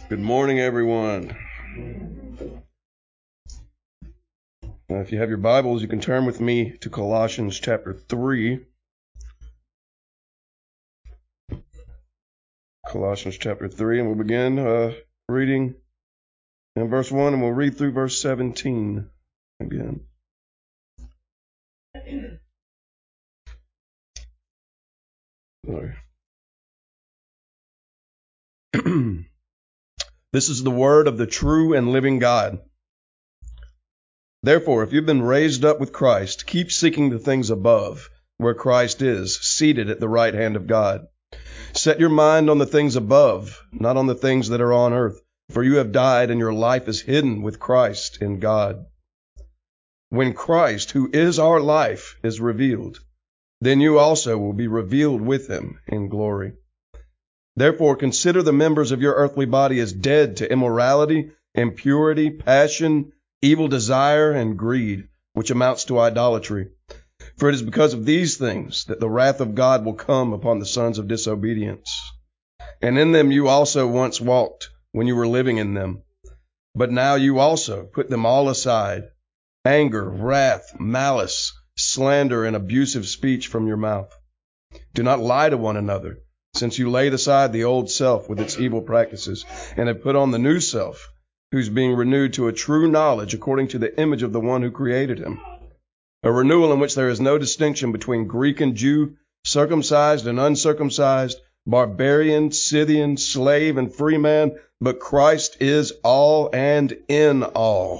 Good morning, everyone. If you have your Bibles, you can turn with me to Colossians chapter 3. Colossians chapter 3, and we'll begin reading in verse 1, and we'll read through verse 17 again. Sorry. This is the word of the true and living God. Therefore, if you've been raised up with Christ, keep seeking the things above, where Christ is, seated at the right hand of God. Set your mind on the things above, not on the things that are on earth, for you have died and your life is hidden with Christ in God. When Christ, who is our life, is revealed, then you also will be revealed with him in glory. Therefore, consider the members of your earthly body as dead to immorality, impurity, passion, evil desire, and greed, which amounts to idolatry. For it is because of these things that the wrath of God will come upon the sons of disobedience. And in them you also once walked when you were living in them. But now you also put them all aside: anger, wrath, malice, slander, and abusive speech from your mouth. Do not lie to one another, since you laid aside the old self with its evil practices, and have put on the new self, who's being renewed to a true knowledge according to the image of the one who created him. A renewal in which there is no distinction between Greek and Jew, circumcised and uncircumcised, barbarian, Scythian, slave and free man, but Christ is all and in all.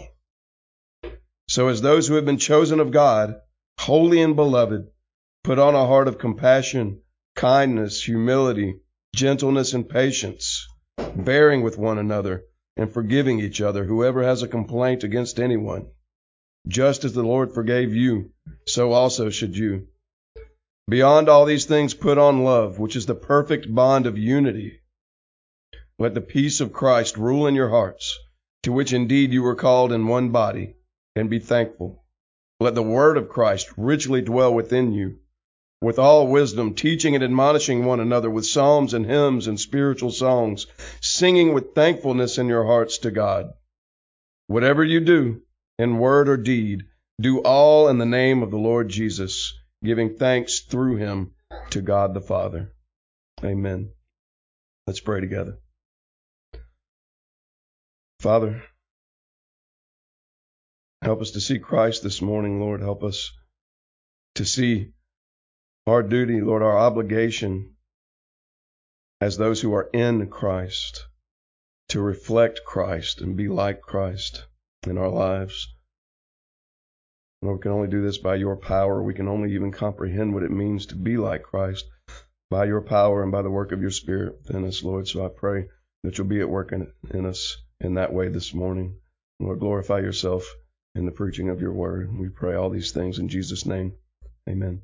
So as those who have been chosen of God, holy and beloved, put on a heart of compassion, kindness, humility, gentleness, and patience, bearing with one another and forgiving each other, whoever has a complaint against anyone. Just as the Lord forgave you, so also should you. Beyond all these things, put on love, which is the perfect bond of unity. Let the peace of Christ rule in your hearts, to which indeed you were called in one body, and be thankful. Let the word of Christ richly dwell within you, with all wisdom, teaching and admonishing one another with psalms and hymns and spiritual songs, singing with thankfulness in your hearts to God. Whatever you do, in word or deed, do all in the name of the Lord Jesus, giving thanks through him to God the Father. Amen. Let's pray together. Father, help us to see Christ this morning, Lord. Help us to see our duty, Lord, our obligation as those who are in Christ, to reflect Christ and be like Christ in our lives. Lord, we can only do this by your power. We can only even comprehend what it means to be like Christ by your power and by the work of your Spirit within us, Lord. So I pray that you'll be at work in us in that way this morning. Lord, glorify yourself in the preaching of your word. We pray all these things in Jesus' name. Amen.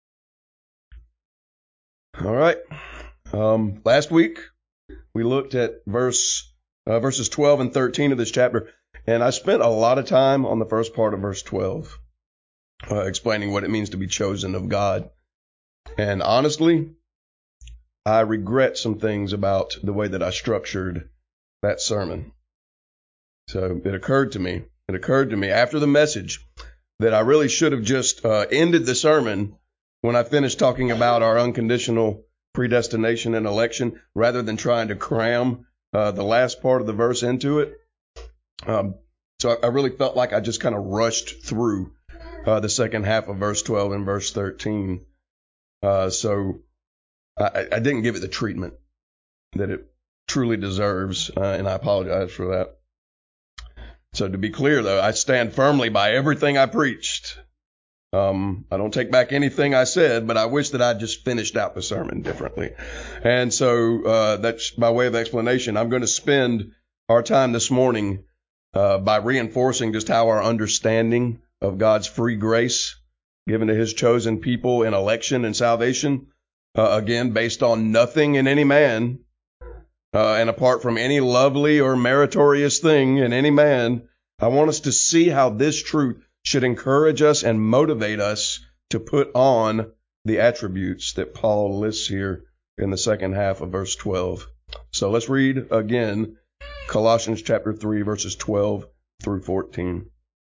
All right. Last week we looked at verses 12 and 13 of this chapter, and I spent a lot of time on the first part of verse 12, explaining what it means to be chosen of God. And honestly, I regret some things about the way that I structured that sermon. So it occurred to me after the message that I really should have just ended the sermon when I finished talking about our unconditional predestination and election, rather than trying to cram the last part of the verse into it. So I really felt like I just kind of rushed through the second half of verse 12 and verse 13. So I didn't give it the treatment that it truly deserves, and I apologize for that. So to be clear, though, I stand firmly by everything I preached. I don't take back anything I said, but I wish that I just finished out the sermon differently. And so that's by way of explanation. I'm going to spend our time this morning by reinforcing just how our understanding of God's free grace given to his chosen people in election and salvation, again, based on nothing in any man, and apart from any lovely or meritorious thing in any man, I want us to see how this truth should encourage us and motivate us to put on the attributes that Paul lists here in the second half of verse 12. So let's read again Colossians chapter 3, verses 12 through 14.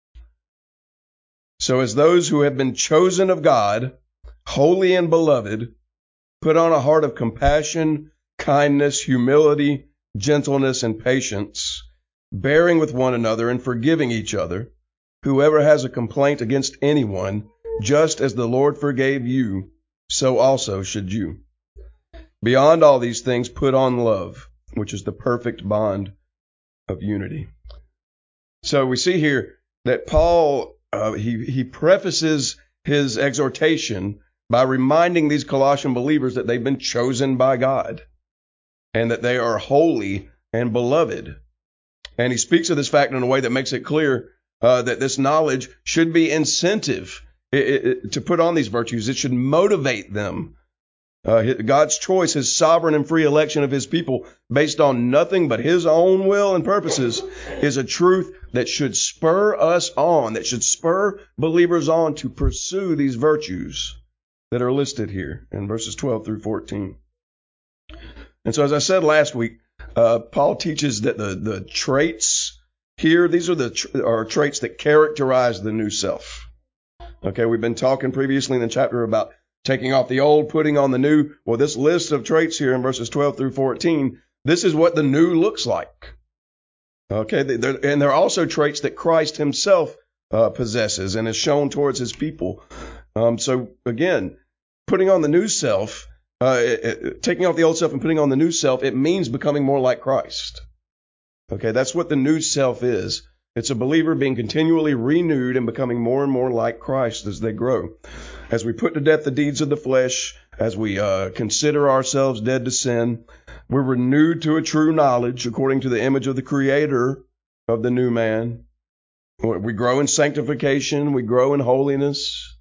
So as those who have been chosen of God, holy and beloved, put on a heart of compassion, kindness, humility, gentleness, and patience, bearing with one another and forgiving each other. Whoever has a complaint against anyone, just as the Lord forgave you, so also should you. Beyond all these things, put on love, which is the perfect bond of unity. So we see here that Paul, he prefaces his exhortation by reminding these Colossian believers that they've been chosen by God and that they are holy and beloved. And he speaks of this fact in a way that makes it clear that this knowledge should be incentive to put on these virtues. It should motivate them. God's choice, his sovereign and free election of his people based on nothing but his own will and purposes is a truth that should spur us on, that should spur believers on to pursue these virtues that are listed here in verses 12 through 14. And so as I said last week, Paul teaches that the traits here, these are traits that characterize the new self. Okay, we've been talking previously in the chapter about taking off the old, putting on the new. Well, this list of traits here in verses 12 through 14, this is what the new looks like. Okay, and they're also traits that Christ himself possesses and has shown towards his people. So again, putting on the new self, taking off the old self and putting on the new self, it means becoming more like Christ. Okay, that's what the new self is. It's a believer being continually renewed and becoming more and more like Christ as they grow. As we put to death the deeds of the flesh, as we consider ourselves dead to sin, we're renewed to a true knowledge according to the image of the Creator of the new man. We grow in sanctification. We grow in holiness.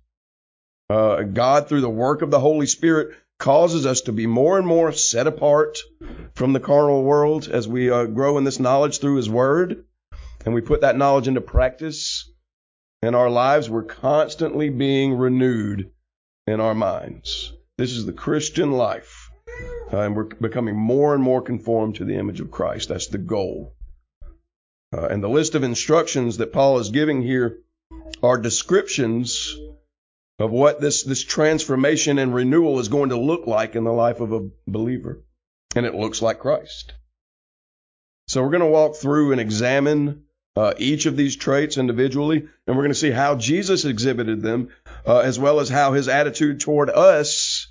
God, through the work of the Holy Spirit, causes us to be more and more set apart from the carnal world as we grow in this knowledge through His Word. And we put that knowledge into practice in our lives. We're constantly being renewed in our minds. This is the Christian life. And we're becoming more and more conformed to the image of Christ. That's the goal. And the list of instructions that Paul is giving here are descriptions of what this transformation and renewal is going to look like in the life of a believer. And it looks like Christ. So we're going to walk through and examine each of these traits individually, and we're going to see how Jesus exhibited them, as well as how his attitude toward us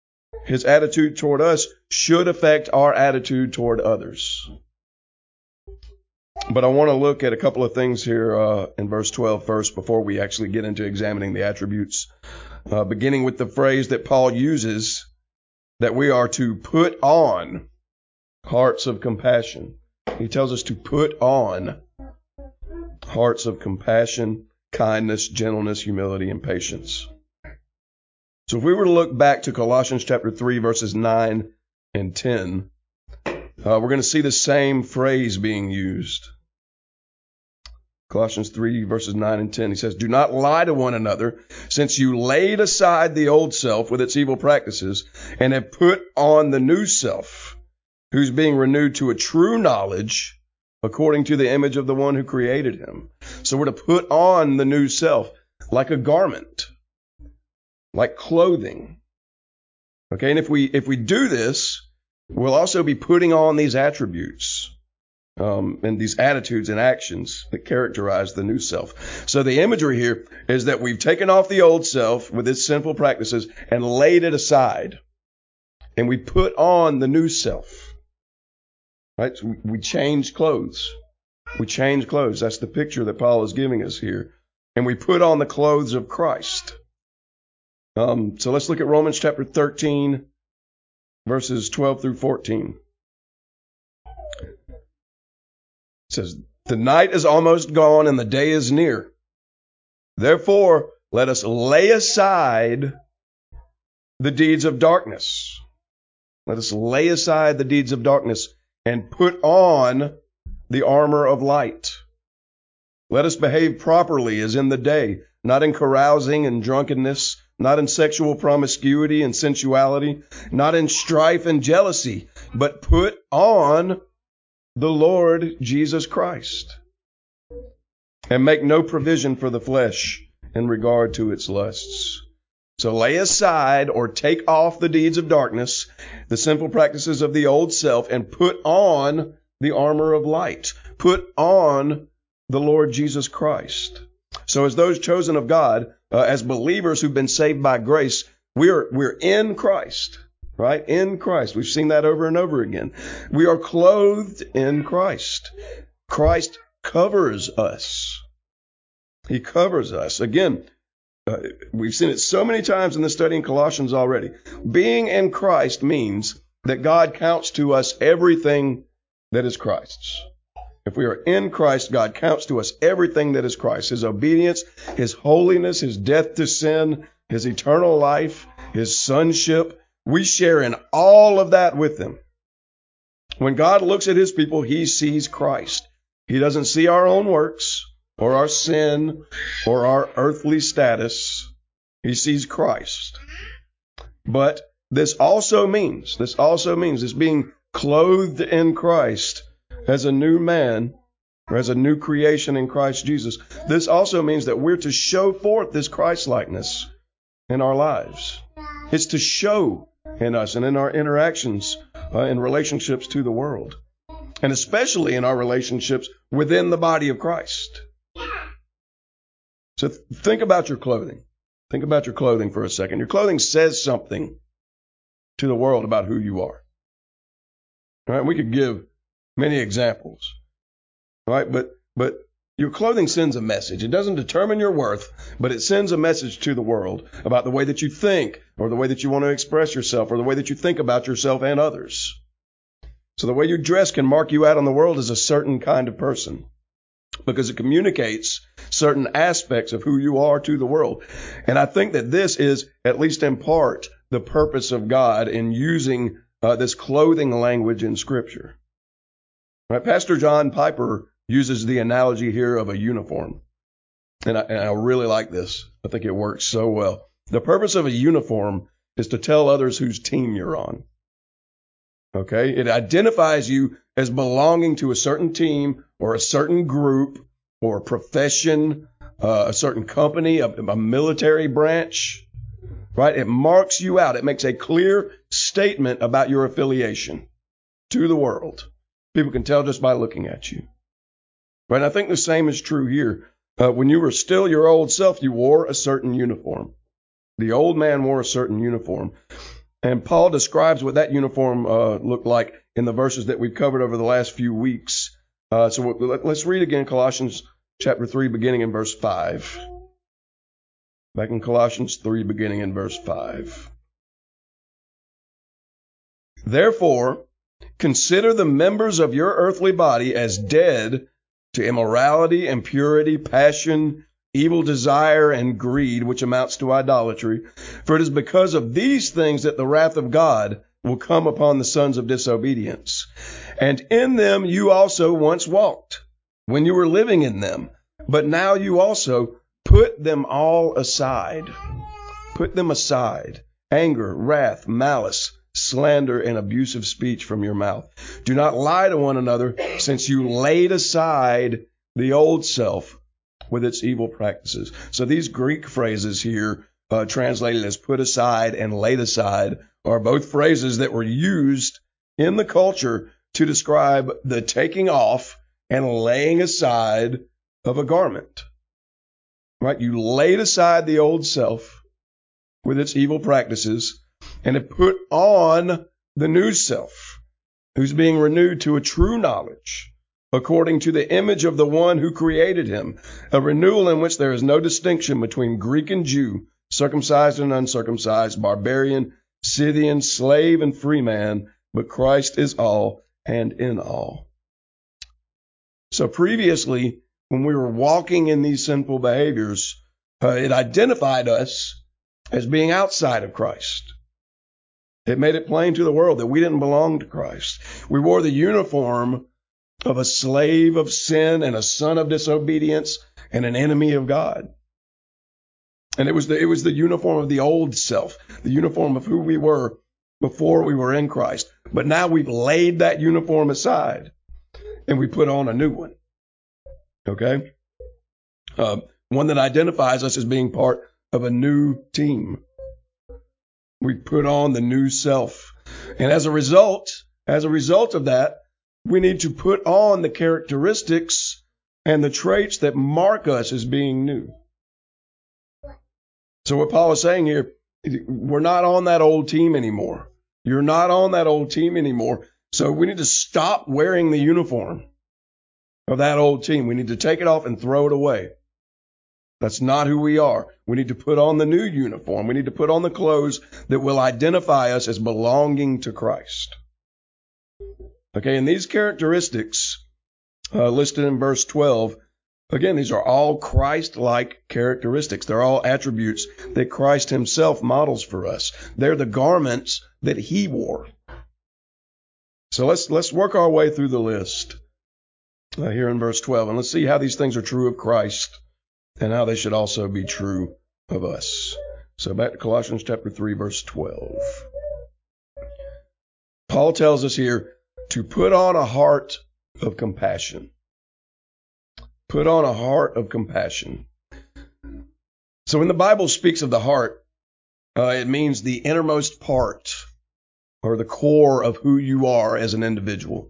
should affect our attitude toward others. But I want to look at a couple of things here in verse 12 first before we actually get into examining the attributes, beginning with the phrase that Paul uses that we are to put on hearts of compassion. He tells us to put on hearts of compassion, kindness, gentleness, humility, and patience. So if we were to look back to Colossians chapter 3, verses 9 and 10, we're going to see the same phrase being used. Colossians 3, verses 9 and 10, he says, "Do not lie to one another, since you laid aside the old self with its evil practices, and have put on the new self, who's being renewed to a true knowledge according to the image of the one who created him." So we're to put on the new self like a garment, like clothing. Okay, and if we do this, we'll also be putting on these attributes and these attitudes and actions that characterize the new self. So the imagery here is that we've taken off the old self with its sinful practices and laid it aside, and we put on the new self. Right? So we change clothes. We change clothes. That's the picture that Paul is giving us here. And we put on the clothes of Christ. So let's look at Romans chapter 13, verses 12 through 14. It says, "The night is almost gone and the day is near. Therefore, let us lay aside the deeds of darkness." Let us lay aside the deeds of darkness and put on the armor of light. Let us behave properly as in the day, not in carousing and drunkenness, not in sexual promiscuity and sensuality, not in strife and jealousy, but put on the Lord Jesus Christ, and make no provision for the flesh in regard to its lusts. So lay aside or take off the deeds of darkness, the sinful practices of the old self, and put on the armor of light. Put on the Lord Jesus Christ. So as those chosen of God, as believers who've been saved by grace, we're in Christ, right? In Christ. We've seen that over and over again. We are clothed in Christ. Christ covers us. He covers us. Again, we've seen it so many times in the study in Colossians already. Being in Christ means that God counts to us everything that is Christ's. If we are in Christ, God counts to us everything that is Christ. His obedience, His holiness, His death to sin, His eternal life, His sonship. We share in all of that with Him. When God looks at His people, He sees Christ. He doesn't see our own works or our sin or our earthly status. He sees Christ. But this also means this being clothed in Christ as a new man, or as a new creation in Christ Jesus. This also means that we're to show forth this Christ-likeness in our lives. It's to show in us and in our interactions, in relationships to the world, and especially in our relationships within the body of Christ. So think about your clothing. Think about your clothing for a second. Your clothing says something to the world about who you are. All right, we could give many examples, right? But your clothing sends a message. It doesn't determine your worth, but it sends a message to the world about the way that you think, or the way that you want to express yourself, or the way that you think about yourself and others. So the way you dress can mark you out in the world as a certain kind of person, because it communicates certain aspects of who you are to the world. And I think that this is, at least in part, the purpose of God in using this clothing language in Scripture. Right? Pastor John Piper uses the analogy here of a uniform. And I really like this. I think it works so well. The purpose of a uniform is to tell others whose team you're on. Okay? It identifies you as belonging to a certain team or a certain group or a profession, a certain company, a military branch. Right? It marks you out. It makes a clear statement about your affiliation to the world. People can tell just by looking at you. Right? And I think the same is true here. When you were still your old self, you wore a certain uniform. The old man wore a certain uniform. And Paul describes what that uniform looked like in the verses that we've covered over the last few weeks. So let's read again Colossians chapter 3, beginning in verse 5. Back in Colossians 3, beginning in verse 5. Therefore, consider the members of your earthly body as dead to immorality, impurity, passion, evil desire, and greed, which amounts to idolatry. For it is because of these things that the wrath of God will come upon the sons of disobedience. And in them you also once walked, when you were living in them. But now you also put them all aside. Put them aside. Anger, wrath, malice, slander, and abusive speech from your mouth. Do not lie to one another, since you laid aside the old self with its evil practices. So these Greek phrases here, translated as put aside and laid aside, are both phrases that were used in the culture to describe the taking off and laying aside of a garment. Right? You laid aside the old self with its evil practices and have put on the new self, who's being renewed to a true knowledge, according to the image of the one who created him, a renewal in which there is no distinction between Greek and Jew, circumcised and uncircumcised, barbarian, Scythian, slave and free man, but Christ is all and in all. So previously, when we were walking in these sinful behaviors, it identified us as being outside of Christ. It made it plain to the world that we didn't belong to Christ. We wore the uniform of a slave of sin and a son of disobedience and an enemy of God. And it was the uniform of the old self, the uniform of who we were before we were in Christ. But now we've laid that uniform aside. and we put on a new one. Okay? One that identifies us as being part of a new team. We put on the new self. And as a result of that, we need to put on the characteristics and the traits that mark us as being new. So what Paul is saying here, we're not on that old team anymore. You're not on that old team anymore. So we need to stop wearing the uniform of that old team. We need to take it off and throw it away. That's not who we are. We need to put on the new uniform. We need to put on the clothes that will identify us as belonging to Christ. Okay, and these characteristics listed in verse 12, again, these are all Christ-like characteristics. They're all attributes that Christ himself models for us. They're the garments that he wore. So let's work our way through the list here in verse 12, and let's see how these things are true of Christ and how they should also be true of us. So back to Colossians chapter 3, verse 12. Paul tells us here to put on a heart of compassion. Put on a heart of compassion. So when the Bible speaks of the heart, it means the innermost part or the core of who you are as an individual.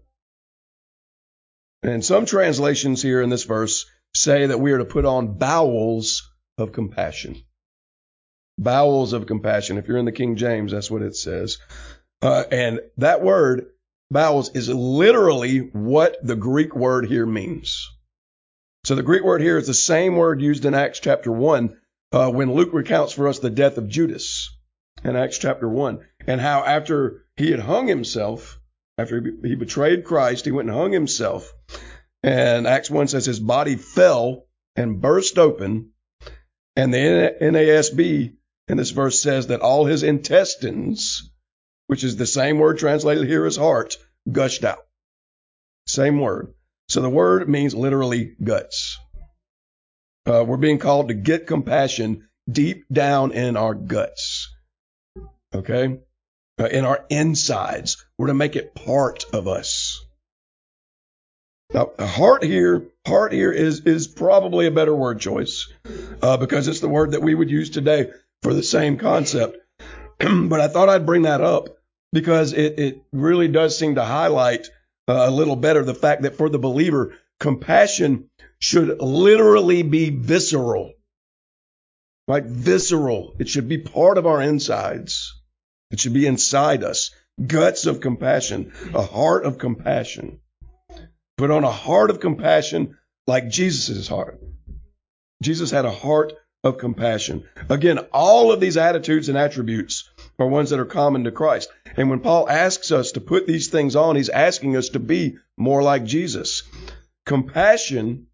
And some translations here in this verse say that we are to put on bowels of compassion. Bowels of compassion. If you're in the King James, that's what it says. And that word, bowels, is literally what the Greek word here means. So the Greek word here is the same word used in Acts chapter 1 when Luke recounts for us the death of Judas in Acts chapter 1, and how after he had hung himself, after he betrayed Christ, he went and hung himself. And Acts 1 says his body fell and burst open. And the NASB in this verse says that all his intestines, which is the same word translated here as heart, gushed out. Same word. So the word means literally guts. We're being called to get compassion deep down in our guts. Okay? In our insides. We're to make it part of us. Now, heart here is probably a better word choice because it's the word that we would use today for the same concept. But I thought I'd bring that up because it really does seem to highlight a little better the fact that for the believer, compassion should literally be visceral. Right? Visceral. It should be part of our insides. It should be inside us. Guts of compassion. A heart of compassion. Put on a heart of compassion like Jesus' heart. Jesus had a heart of compassion. Again, all of these attitudes and attributes are ones that are common to Christ. And when Paul asks us to put these things on, he's asking us to be more like Jesus. Compassion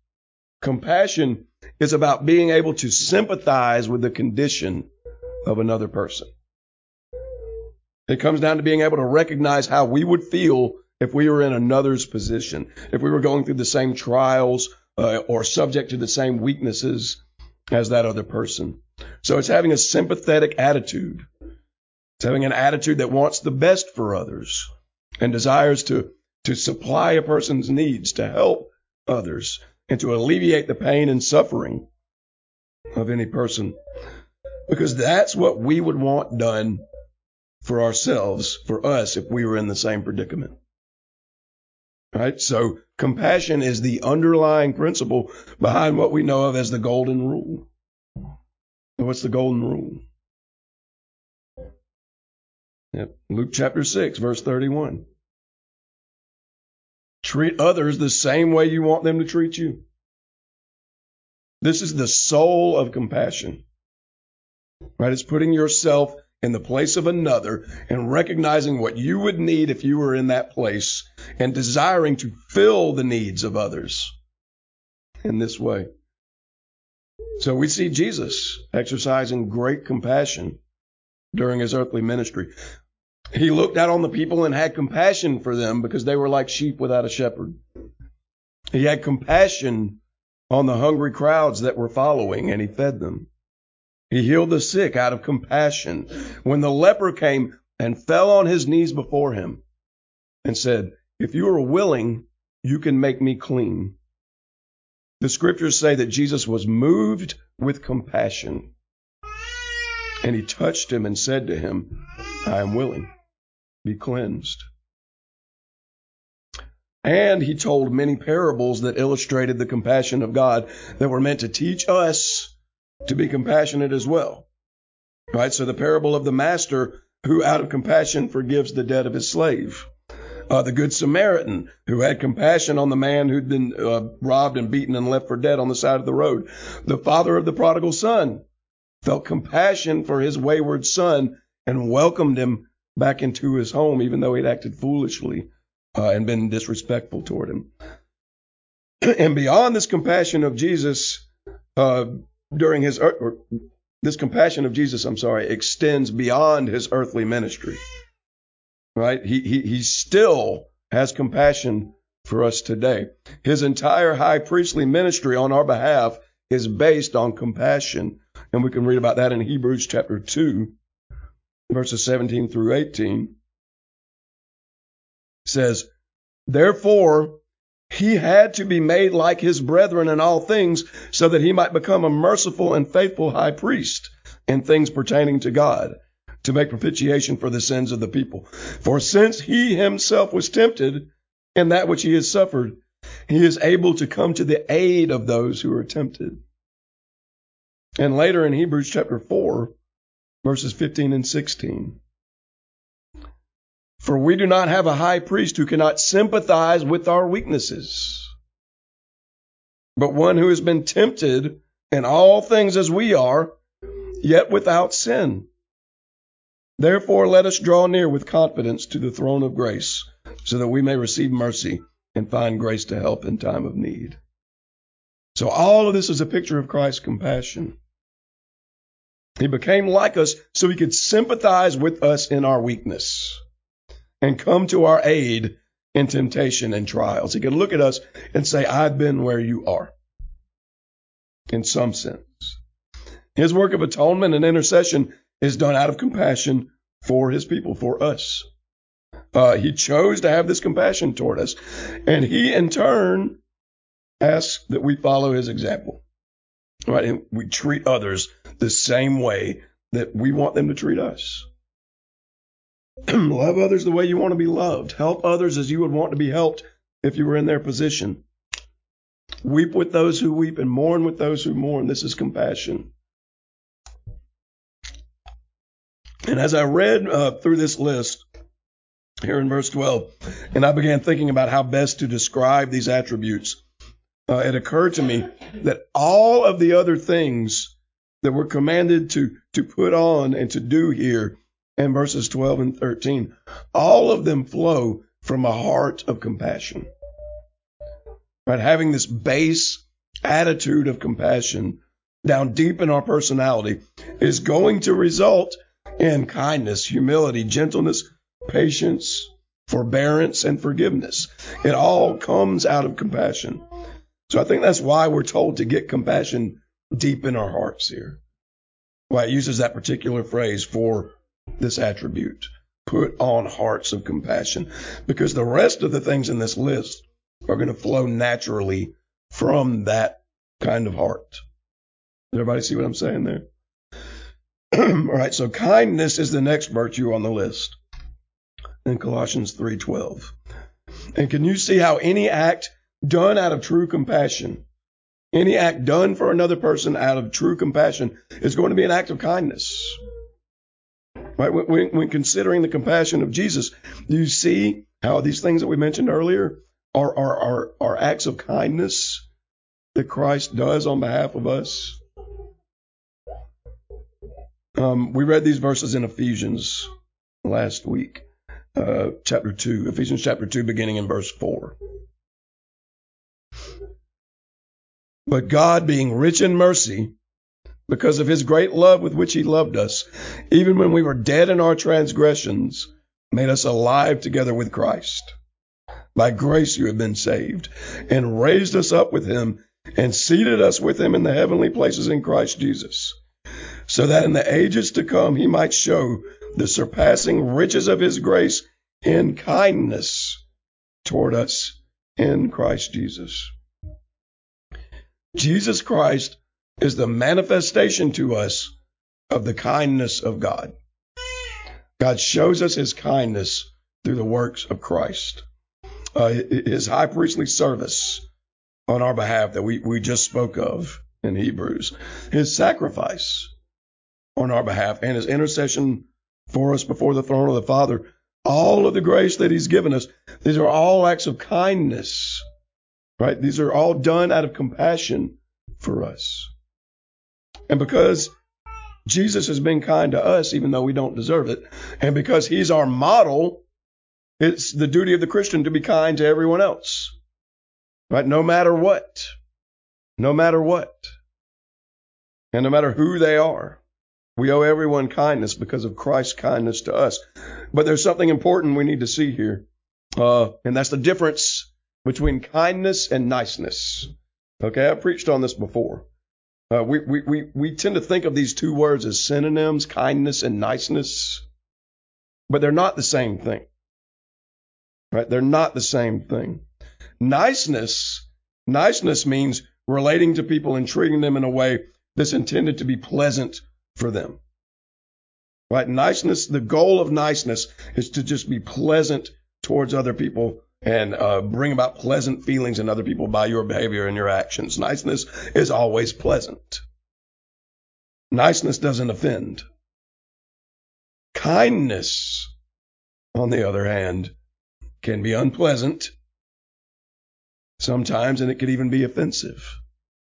is about being able to sympathize with the condition of another person. It comes down to being able to recognize how we would feel if we were in another's position, if we were going through the same trials or subject to the same weaknesses as that other person. So it's having a sympathetic attitude. It's having an attitude that wants the best for others and desires to supply a person's needs, to help others, and to alleviate the pain and suffering of any person. Because that's what we would want done for ourselves, for us, if we were in the same predicament. Right? So compassion is the underlying principle behind what we know of as the golden rule. And what's the golden rule? Yep. Luke chapter 6, verse 31. Treat others the same way you want them to treat you. This is the soul of compassion. Right? It's putting yourself in the place of another and recognizing what you would need if you were in that place and desiring to fill the needs of others in this way. So we see Jesus exercising great compassion during his earthly ministry. He looked out on the people and had compassion for them because they were like sheep without a shepherd. He had compassion on the hungry crowds that were following, and he fed them. He healed the sick out of compassion. When the leper came and fell on his knees before him and said, "If you are willing, you can make me clean. The scriptures say that Jesus was moved with compassion. And he touched him and said to him, I am willing, be cleansed. And he told many parables that illustrated the compassion of God that were meant to teach us to be compassionate as well. Right? So the parable of the master who out of compassion forgives the debt of his slave. The Good Samaritan who had compassion on the man who'd been robbed and beaten and left for dead on the side of the road. The father of the prodigal son felt compassion for his wayward son and welcomed him back into his home, even though he'd acted foolishly and been disrespectful toward him. And beyond this compassion of Jesus, this compassion of Jesus, extends beyond his earthly ministry. Right? He still has compassion for us today. His entire high priestly ministry on our behalf is based on compassion. And we can read about that in Hebrews chapter 2, verses 17 through 18. It says, therefore, he had to be made like his brethren in all things, so that he might become a merciful and faithful high priest in things pertaining to God, to make propitiation for the sins of the people. For since he himself was tempted in that which he has suffered, he is able to come to the aid of those who are tempted. And later in Hebrews chapter 4, verses 15 and 16. For we do not have a high priest who cannot sympathize with our weaknesses, but one who has been tempted in all things as we are, yet without sin. Therefore, let us draw near with confidence to the throne of grace, so that we may receive mercy and find grace to help in time of need. So all of this is a picture of Christ's compassion. He became like us so he could sympathize with us in our weakness and come to our aid in temptation and trials. He could look at us and say, I've been where you are, in some sense. His work of atonement and intercession is done out of compassion for his people, for us. He chose to have this compassion toward us, and he in turn asks that we follow his example. Right? And we treat others the same way that we want them to treat us. Love others the way you want to be loved. Help others as you would want to be helped if you were in their position. Weep with those who weep and mourn with those who mourn. This is compassion. And as I read through this list here in verse 12, and I began thinking about how best to describe these attributes, it occurred to me that all of the other things that we're commanded to put on and to do here in verses 12 and 13, all of them flow from a heart of compassion. Right? Having this base attitude of compassion down deep in our personality is going to result in kindness, humility, gentleness, patience, forbearance, and forgiveness. It all comes out of compassion. So I think that's why we're told to get compassion deep in our hearts here. Why it uses that particular phrase for this attribute. Put on hearts of compassion. Because the rest of the things in this list are going to flow naturally from that kind of heart. Does everybody see what I'm saying there? All right, so kindness is the next virtue on the list in Colossians 3:12. And can you see how any act done out of true compassion, any act done for another person out of true compassion is going to be an act of kindness? Right? When considering the compassion of Jesus, do you see how these things that we mentioned earlier are acts of kindness that Christ does on behalf of us? We read these verses in Ephesians last week, chapter 2, Ephesians chapter 2, beginning in verse 4. But God, being rich in mercy, because of his great love with which he loved us, even when we were dead in our transgressions, made us alive together with Christ. By grace you have been saved, and raised us up with him, and seated us with him in the heavenly places in Christ Jesus, so that in the ages to come he might show the surpassing riches of his grace in kindness toward us in Christ Jesus. Jesus Christ is the manifestation to us of the kindness of God. God shows us his kindness through the works of Christ. His high priestly service on our behalf that we just spoke of in Hebrews. His sacrifice on our behalf and his intercession for us before the throne of the Father. All of the grace that he's given us, these are all acts of kindness, right? These are all done out of compassion for us. And because Jesus has been kind to us, even though we don't deserve it, and because he's our model, it's the duty of the Christian to be kind to everyone else, right? No matter what. No matter what. And no matter who they are. We owe everyone kindness because of Christ's kindness to us. But there's something important we need to see here. And that's the difference between kindness and niceness. Okay, I preached on this before. We tend to think of these two words as synonyms, kindness and niceness. But they're not the same thing. Right? They're not the same thing. Niceness means relating to people and treating them in a way that's intended to be pleasant for them. Right? Niceness, the goal of niceness is to just be pleasant towards other people and bring about pleasant feelings in other people by your behavior and your actions. Niceness is always pleasant. Niceness doesn't offend. Kindness, on the other hand, can be unpleasant sometimes, and it could even be offensive.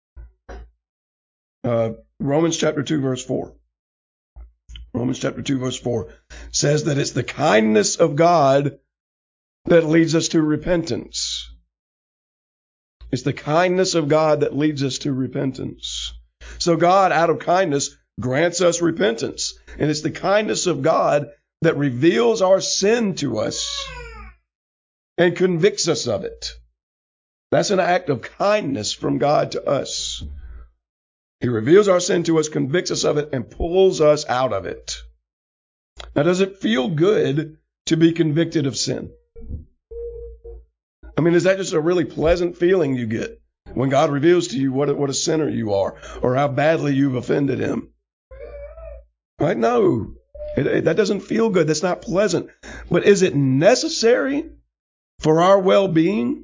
Romans chapter 2, verse 4. Romans chapter 2, verse 4 says that it's the kindness of God that leads us to repentance. It's the kindness of God that leads us to repentance. So God, out of kindness, grants us repentance. And it's the kindness of God that reveals our sin to us and convicts us of it. That's an act of kindness from God to us. He reveals our sin to us, convicts us of it, and pulls us out of it. Now, does it feel good to be convicted of sin? I mean, is that just a really pleasant feeling you get when God reveals to you what a sinner you are or how badly you've offended him? Right? No, that doesn't feel good. That's not pleasant. But is it necessary for our well-being?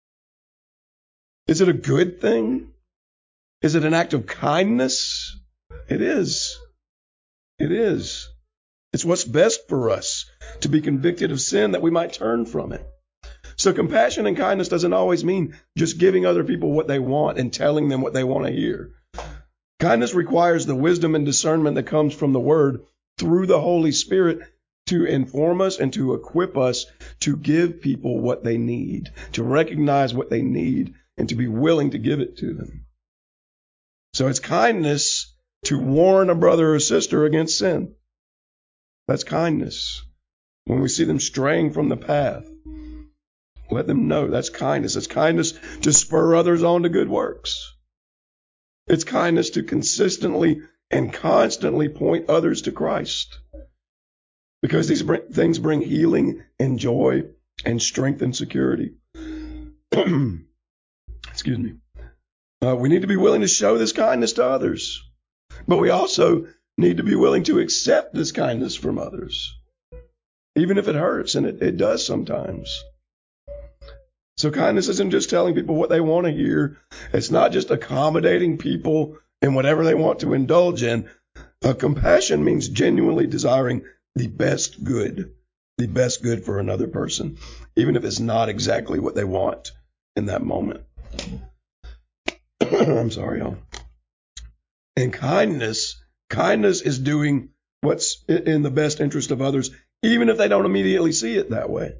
Is it a good thing? Is it an act of kindness? It is. It is. It's what's best for us to be convicted of sin that we might turn from it. So compassion and kindness doesn't always mean just giving other people what they want and telling them what they want to hear. Kindness requires the wisdom and discernment that comes from the Word through the Holy Spirit to inform us and to equip us to give people what they need, to recognize what they need, and to be willing to give it to them. So it's kindness to warn a brother or sister against sin. That's kindness. When we see them straying from the path, let them know that's kindness. It's kindness to spur others on to good works. It's kindness to consistently and constantly point others to Christ. Because these things bring healing and joy and strength and security. Excuse me. We need to be willing to show this kindness to others. But we also need to be willing to accept this kindness from others. Even if it hurts, and it does sometimes. So kindness isn't just telling people what they want to hear. It's not just accommodating people in whatever they want to indulge in. Compassion means genuinely desiring the best good for another person, even if it's not exactly what they want in that moment. I'm sorry, y'all. And kindness is doing what's in the best interest of others, even if they don't immediately see it that way.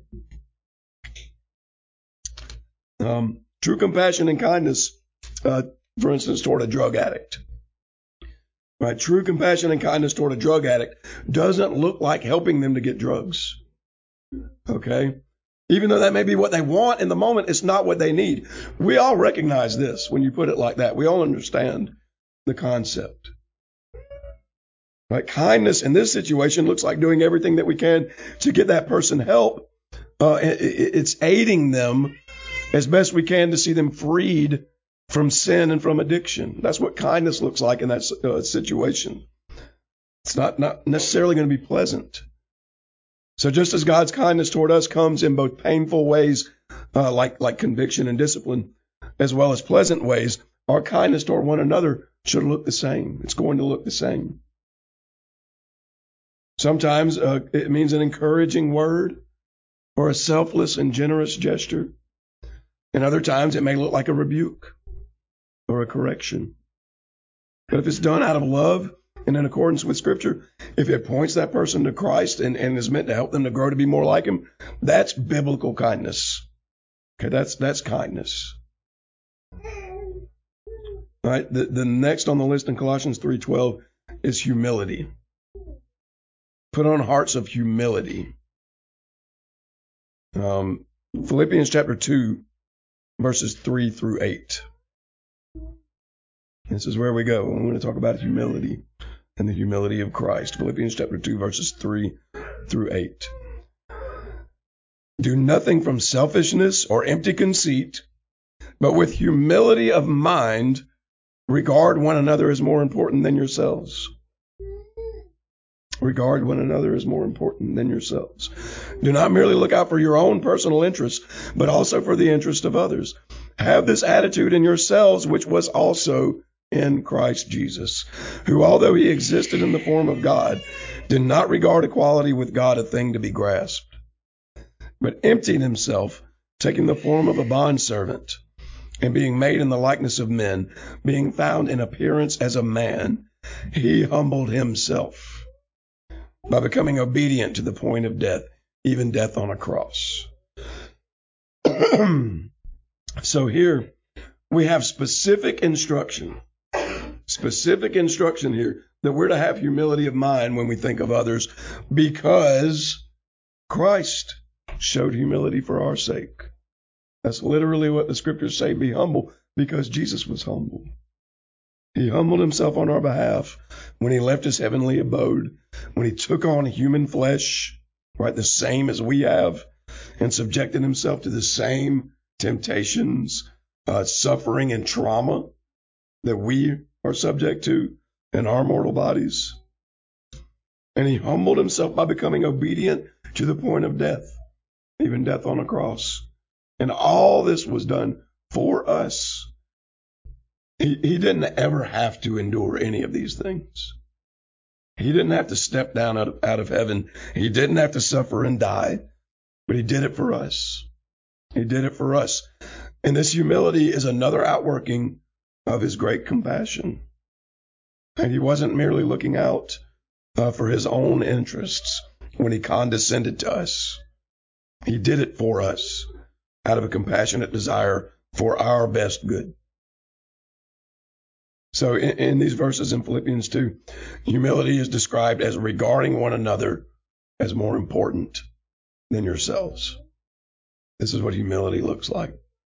True compassion and kindness, for instance, toward a drug addict. Right? True compassion and kindness toward a drug addict doesn't look like helping them to get drugs. Okay? Even though that may be what they want in the moment, it's not what they need. We all recognize this when you put it like that. We all understand the concept. Right? Kindness in this situation looks like doing everything that we can to get that person help. It's aiding them as best we can to see them freed from sin and from addiction. That's what kindness looks like in that situation. It's not necessarily going to be pleasant. So just as God's kindness toward us comes in both painful ways, like conviction and discipline, as well as pleasant ways, our kindness toward one another should look the same. It's going to look the same. Sometimes it means an encouraging word or a selfless and generous gesture. And other times it may look like a rebuke or a correction. But if it's done out of love and in accordance with Scripture, if it points that person to Christ and is meant to help them to grow to be more like Him, that's biblical kindness. Okay, that's kindness. All right, the next on the list in Colossians 3:12 is humility. Put on hearts of humility. Philippians chapter 2, verses 3 through 8. This is where we go. I'm going to talk about humility and the humility of Christ. Philippians chapter 2, verses 3 through 8. Do nothing from selfishness or empty conceit, but with humility of mind, regard one another as more important than yourselves. Regard one another as more important than yourselves. Do not merely look out for your own personal interests, but also for the interest of others. Have this attitude in yourselves, which was also in Christ Jesus, who, although he existed in the form of God, did not regard equality with God a thing to be grasped, but emptied himself, taking the form of a bondservant, and being made in the likeness of men, being found in appearance as a man, he humbled himself by becoming obedient to the point of death, even death on a cross. So here we have specific instruction here that we're to have humility of mind when we think of others, because Christ showed humility for our sake. That's literally what the scriptures say, be humble, because Jesus was humble. He humbled himself on our behalf when he left his heavenly abode, when he took on human flesh, right, the same as we have, and subjected himself to the same temptations, suffering, and trauma that we are subject to in our mortal bodies. And he humbled himself by becoming obedient to the point of death, even death on a cross. And all this was done for us. He didn't ever have to endure any of these things. He didn't have to step down out of heaven. He didn't have to suffer and die, but he did it for us. He did it for us. And this humility is another outworking of his great compassion. And he wasn't merely looking out for his own interests when he condescended to us. He did it for us out of a compassionate desire for our best good. So in these verses in Philippians 2, humility is described as regarding one another as more important than yourselves. This is what humility looks like.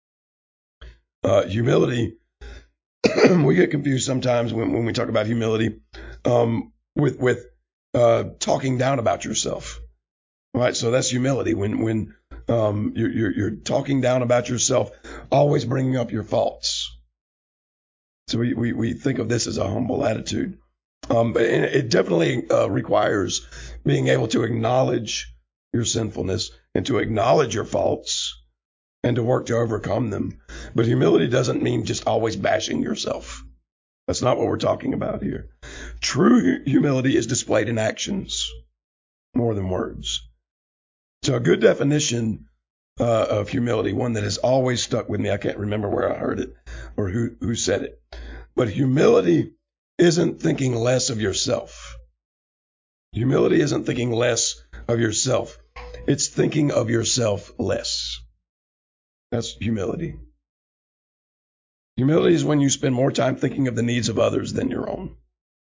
Humility, we get confused sometimes when we talk about humility with talking down about yourself. Right? So that's humility. When you're talking down about yourself, always bringing up your faults. So we think of this as a humble attitude. But it definitely requires being able to acknowledge your sinfulness and to acknowledge your faults and to work to overcome them. But humility doesn't mean just always bashing yourself. That's not what we're talking about here. True humility is displayed in actions more than words. So a good definition of humility, one that has always stuck with me, I can't remember where I heard it or who said it, but humility isn't thinking less of yourself. Humility isn't thinking less of yourself. It's thinking of yourself less. That's humility. Humility is when you spend more time thinking of the needs of others than your own.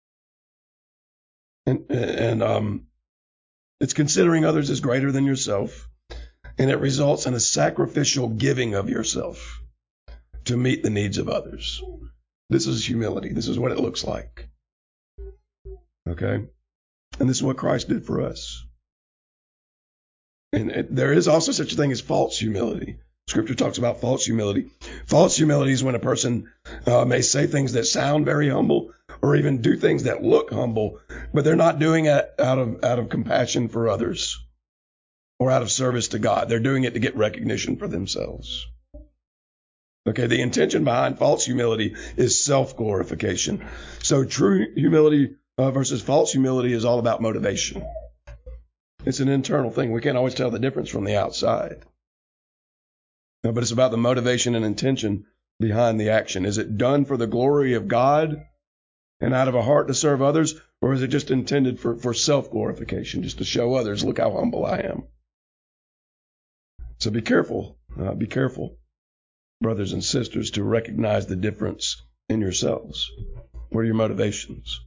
And it's considering others as greater than yourself. And it results in a sacrificial giving of yourself to meet the needs of others. This is humility. This is what it looks like. Okay? And this is what Christ did for us. And there is also such a thing as false humility. Scripture talks about false humility. False humility is when a person may say things that sound very humble, or even do things that look humble, but they're not doing it out of compassion for others or out of service to God. They're doing it to get recognition for themselves. Okay, the intention behind false humility is self-glorification. So true humility versus false humility is all about motivation. It's an internal thing. We can't always tell the difference from the outside. But it's about the motivation and intention behind the action. Is it done for the glory of God and out of a heart to serve others, or is it just intended for self-glorification, just to show others, look how humble I am? So be careful, brothers and sisters, to recognize the difference in yourselves. What are your motivations?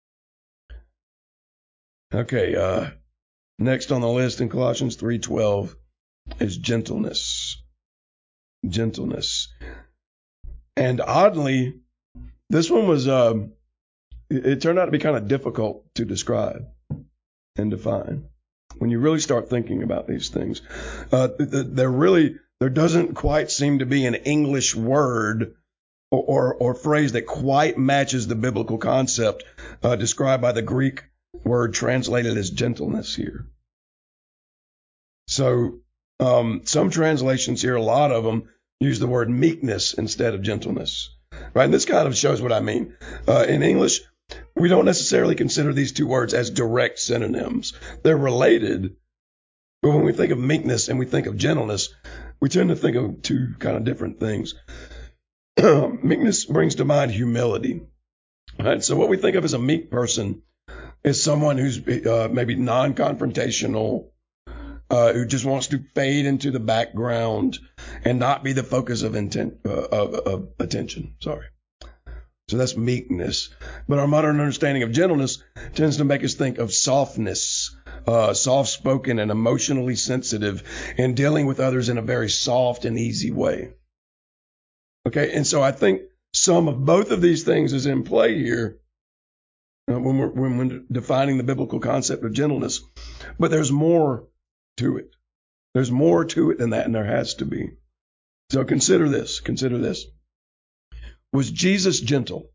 Okay, next on the list in Colossians 3:12 is gentleness. Gentleness. And oddly, this one was, it turned out to be kind of difficult to describe and define. When you really start thinking about these things, there doesn't quite seem to be an English word or phrase that quite matches the biblical concept described by the Greek word translated as gentleness here. So some translations here, a lot of them, use the word meekness instead of gentleness. Right? And this kind of shows what I mean. In English, we don't necessarily consider these two words as direct synonyms. They're related, but when we think of meekness and we think of gentleness, we tend to think of two kind of different things. Meekness brings to mind humility. Right? So what we think of as a meek person is someone who's maybe non-confrontational, who just wants to fade into the background and not be the focus of attention. Sorry. So that's meekness. But our modern understanding of gentleness tends to make us think of softness, soft-spoken and emotionally sensitive, and dealing with others in a very soft and easy way. Okay, and so I think some of both of these things is in play here when we're defining the biblical concept of gentleness. But there's more to it. There's more to it than that, and there has to be. So consider this. Was Jesus gentle?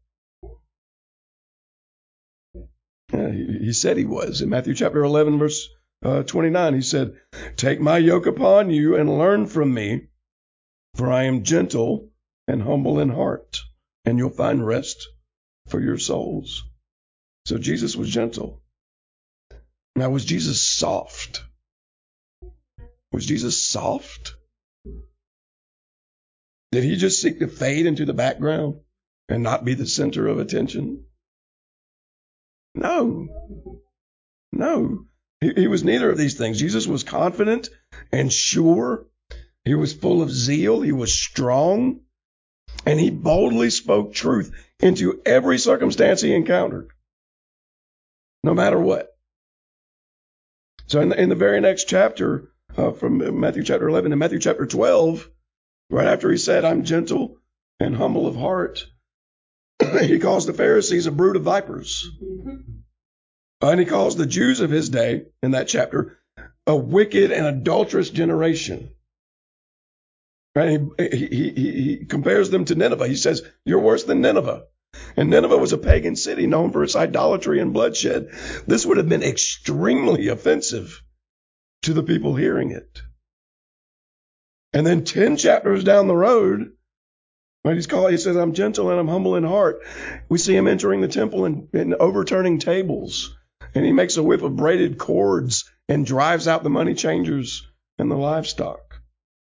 Yeah, he said he was. In Matthew chapter 11, verse 29, he said, "Take my yoke upon you and learn from me, for I am gentle and humble in heart, and you'll find rest for your souls." So Jesus was gentle. Now, was Jesus soft? Was Jesus soft? Did he just seek to fade into the background and not be the center of attention? No. He was neither of these things. Jesus was confident and sure. He was full of zeal. He was strong. And he boldly spoke truth into every circumstance he encountered, no matter what. So in the very next chapter, from Matthew chapter 11 to Matthew chapter 12, right after he said, "I'm gentle and humble of heart," he calls the Pharisees a brood of vipers. And he calls the Jews of his day, in that chapter, a wicked and adulterous generation. Right? He compares them to Nineveh. He says, "You're worse than Nineveh." And Nineveh was a pagan city known for its idolatry and bloodshed. This would have been extremely offensive to the people hearing it. And then 10 chapters down the road, right, he says, "I'm gentle and I'm humble in heart." We see him entering the temple and overturning tables. And he makes a whip of braided cords and drives out the money changers and the livestock.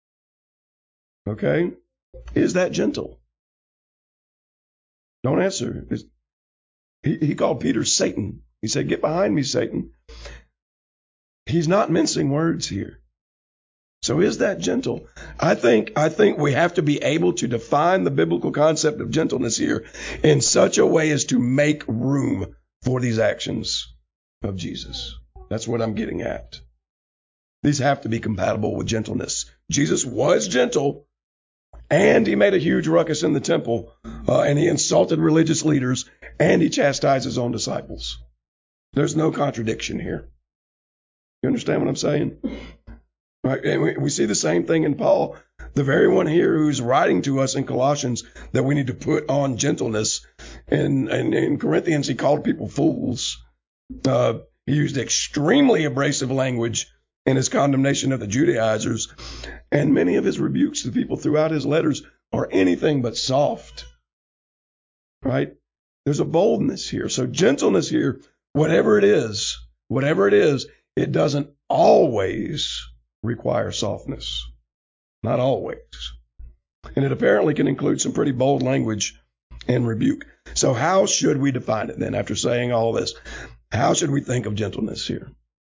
Okay? Is that gentle? Don't answer. He called Peter Satan. He said, "Get behind me, Satan." He's not mincing words here. So is that gentle? I think we have to be able to define the biblical concept of gentleness here in such a way as to make room for these actions of Jesus. That's what I'm getting at. These have to be compatible with gentleness. Jesus was gentle, and he made a huge ruckus in the temple, and he insulted religious leaders, and he chastised his own disciples. There's no contradiction here. You understand what I'm saying? Right? And we see the same thing in Paul. The very one here who's writing to us in Colossians that we need to put on gentleness. And in Corinthians, he called people fools. He used extremely abrasive language in his condemnation of the Judaizers. And many of his rebukes to people throughout his letters are anything but soft. Right? There's a boldness here. So gentleness here, whatever it is, it doesn't always require softness. Not always. And it apparently can include some pretty bold language and rebuke. So how should we define it then after saying all this? How should we think of gentleness here?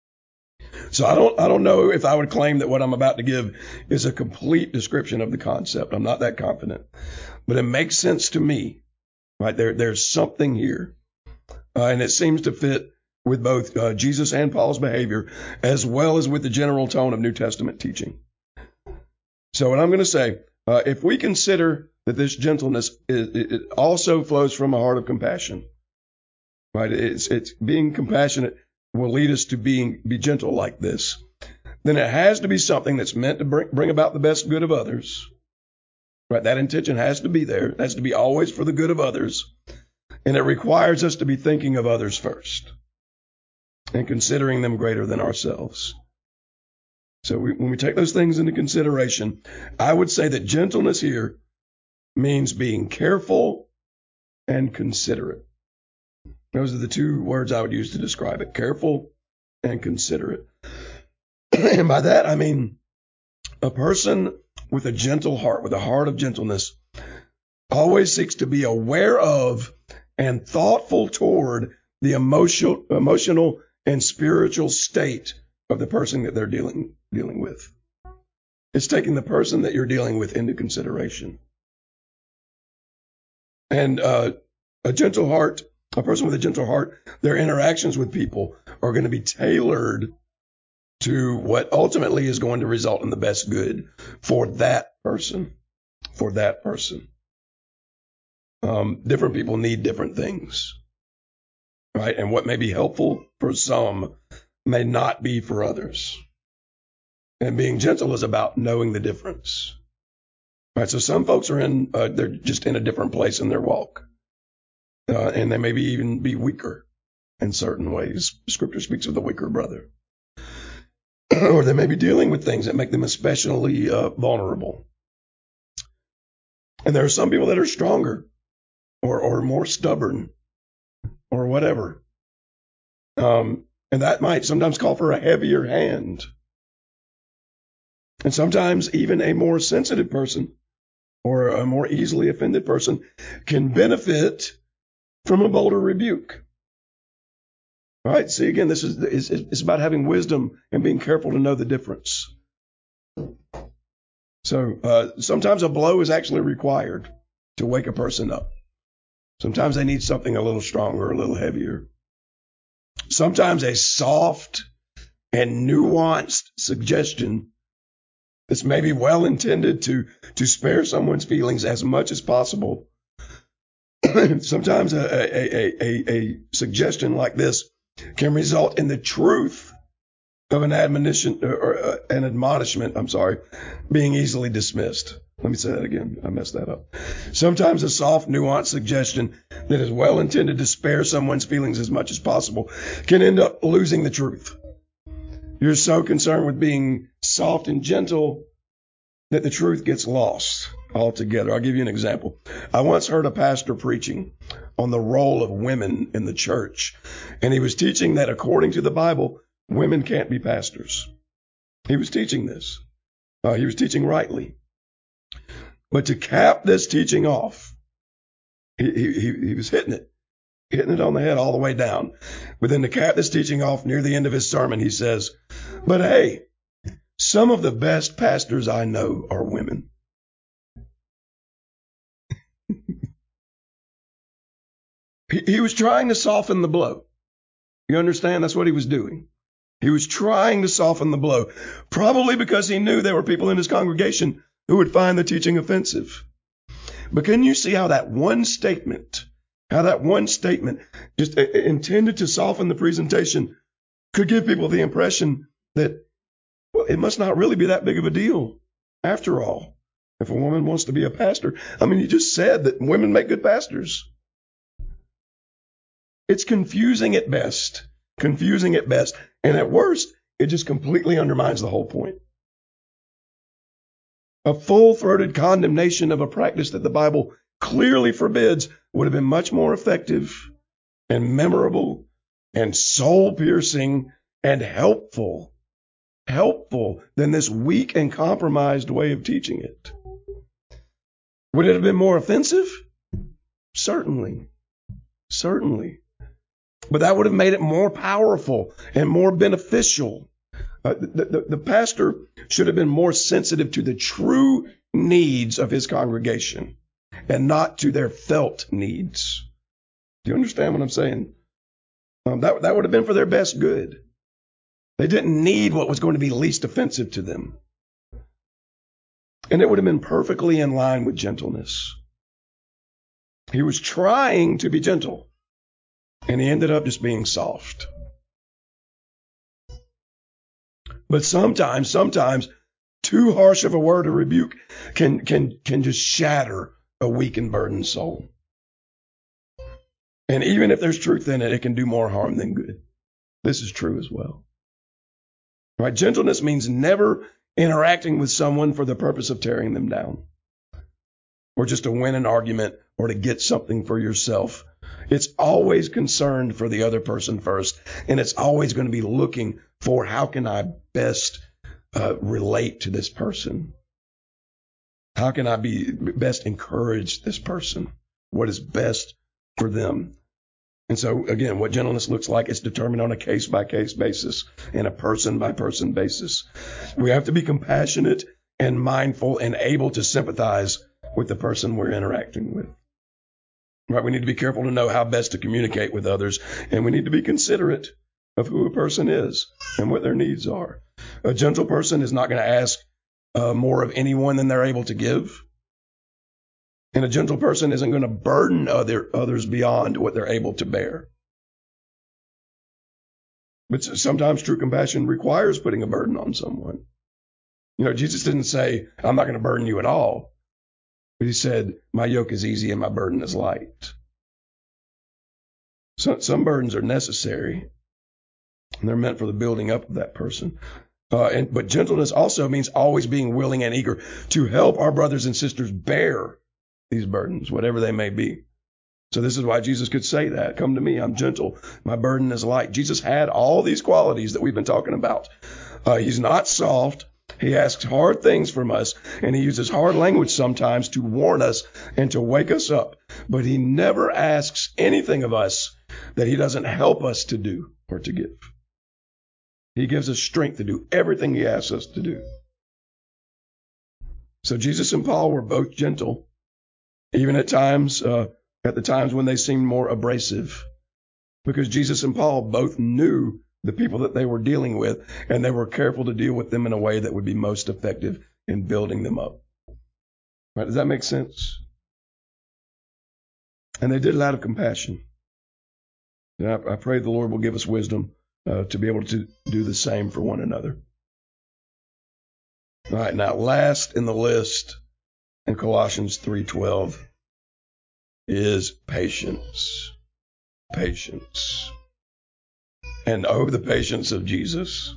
So I don't know if I would claim that what I'm about to give is a complete description of the concept. I'm not that confident. But it makes sense to me. Right? There's something here. And it seems to fit with both Jesus and Paul's behavior, as well as with the general tone of New Testament teaching. So what I'm going to say, if we consider that this gentleness it also flows from a heart of compassion, right? It's being compassionate will lead us to be gentle like this. Then it has to be something that's meant to bring about the best good of others. Right? That intention has to be there. It has to be always for the good of others. And it requires us to be thinking of others first and considering them greater than ourselves. So when we take those things into consideration, I would say that gentleness here means being careful and considerate. Those are the two words I would use to describe it, careful and considerate. And by that, I mean a person with a gentle heart, with a heart of gentleness, always seeks to be aware of and thoughtful toward the emotional and spiritual state of the person that they're dealing with. It's taking the person that you're dealing with into consideration. And a gentle heart, a person with a gentle heart, their interactions with people are going to be tailored to what ultimately is going to result in the best good for that person. Different people need different things, right? And what may be helpful for some may not be for others. And being gentle is about knowing the difference, right? So some folks are they're just in a different place in their walk, and they maybe even be weaker in certain ways. Scripture speaks of the weaker brother. Or they may be dealing with things that make them especially vulnerable. And there are some people that are stronger or more stubborn or whatever. And that might sometimes call for a heavier hand. And sometimes even a more sensitive person or a more easily offended person can benefit from a bolder rebuke. All right. See, again, this is it's about having wisdom and being careful to know the difference. So sometimes a blow is actually required to wake a person up. Sometimes they need something a little stronger, a little heavier. Sometimes a soft and nuanced suggestion that's maybe well intended to spare someone's feelings as much as possible. Sometimes a suggestion like this can result in the truth of an admonition or an admonishment, being easily dismissed. Let me say that again. I messed that up. Sometimes a soft, nuanced suggestion that is well intended to spare someone's feelings as much as possible can end up losing the truth. You're so concerned with being soft and gentle that the truth gets lost altogether. I'll give you an example. I once heard a pastor preaching on the role of women in the church, and he was teaching that according to the Bible, women can't be pastors. He was teaching this. He was teaching rightly. But to cap this teaching off, he was hitting it on the head all the way down. But then to cap this teaching off near the end of his sermon, he says, but hey, some of the best pastors I know are women. He was trying to soften the blow. You understand? That's what he was doing. He was trying to soften the blow, probably because he knew there were people in his congregation who would find the teaching offensive. But can you see how that one statement just intended to soften the presentation could give people the impression that, well, it must not really be that big of a deal after all. If a woman wants to be a pastor, you just said that women make good pastors. It's confusing at best. Confusing at best. And at worst, it just completely undermines the whole point. A full-throated condemnation of a practice that the Bible clearly forbids would have been much more effective and memorable and soul-piercing and helpful than this weak and compromised way of teaching it. Would it have been more offensive? Certainly. But that would have made it more powerful and more beneficial. The pastor should have been more sensitive to the true needs of his congregation and not to their felt needs. Do you understand what I'm saying? That would have been for their best good. They didn't need what was going to be least offensive to them. And it would have been perfectly in line with gentleness. He was trying to be gentle, and he ended up just being soft. But sometimes too harsh of a word of rebuke can just shatter a weak and burdened soul. And even if there's truth in it, it can do more harm than good. This is true as well. Right? Gentleness means never interacting with someone for the purpose of tearing them down, or just to win an argument or to get something for yourself. It's always concerned for the other person first, and it's always going to be looking for how can I best relate to this person? How can I best encourage this person? What is best for them? And so, again, what gentleness looks like is determined on a case-by-case basis and a person-by-person basis. We have to be compassionate and mindful and able to sympathize with the person we're interacting with. Right? We need to be careful to know how best to communicate with others, and we need to be considerate of who a person is and what their needs are. A gentle person is not going to ask more of anyone than they're able to give. And a gentle person isn't going to burden others beyond what they're able to bear. But sometimes true compassion requires putting a burden on someone. Jesus didn't say, I'm not going to burden you at all. But he said, my yoke is easy and my burden is light. So, some burdens are necessary, and they're meant for the building up of that person. But gentleness also means always being willing and eager to help our brothers and sisters bear these burdens, whatever they may be. So this is why Jesus could say that. Come to me, I'm gentle. My burden is light. Jesus had all these qualities that we've been talking about. He's not soft. He asks hard things from us, and he uses hard language sometimes to warn us and to wake us up. But he never asks anything of us that he doesn't help us to do or to give. He gives us strength to do everything he asks us to do. So Jesus and Paul were both gentle, even at the times when they seemed more abrasive, because Jesus and Paul both knew the people that they were dealing with, and they were careful to deal with them in a way that would be most effective in building them up. Right? Does that make sense? And they did it out of compassion. And I pray the Lord will give us wisdom to be able to do the same for one another. All right, now last in the list in Colossians 3:12 is patience. Patience. And oh, the patience of Jesus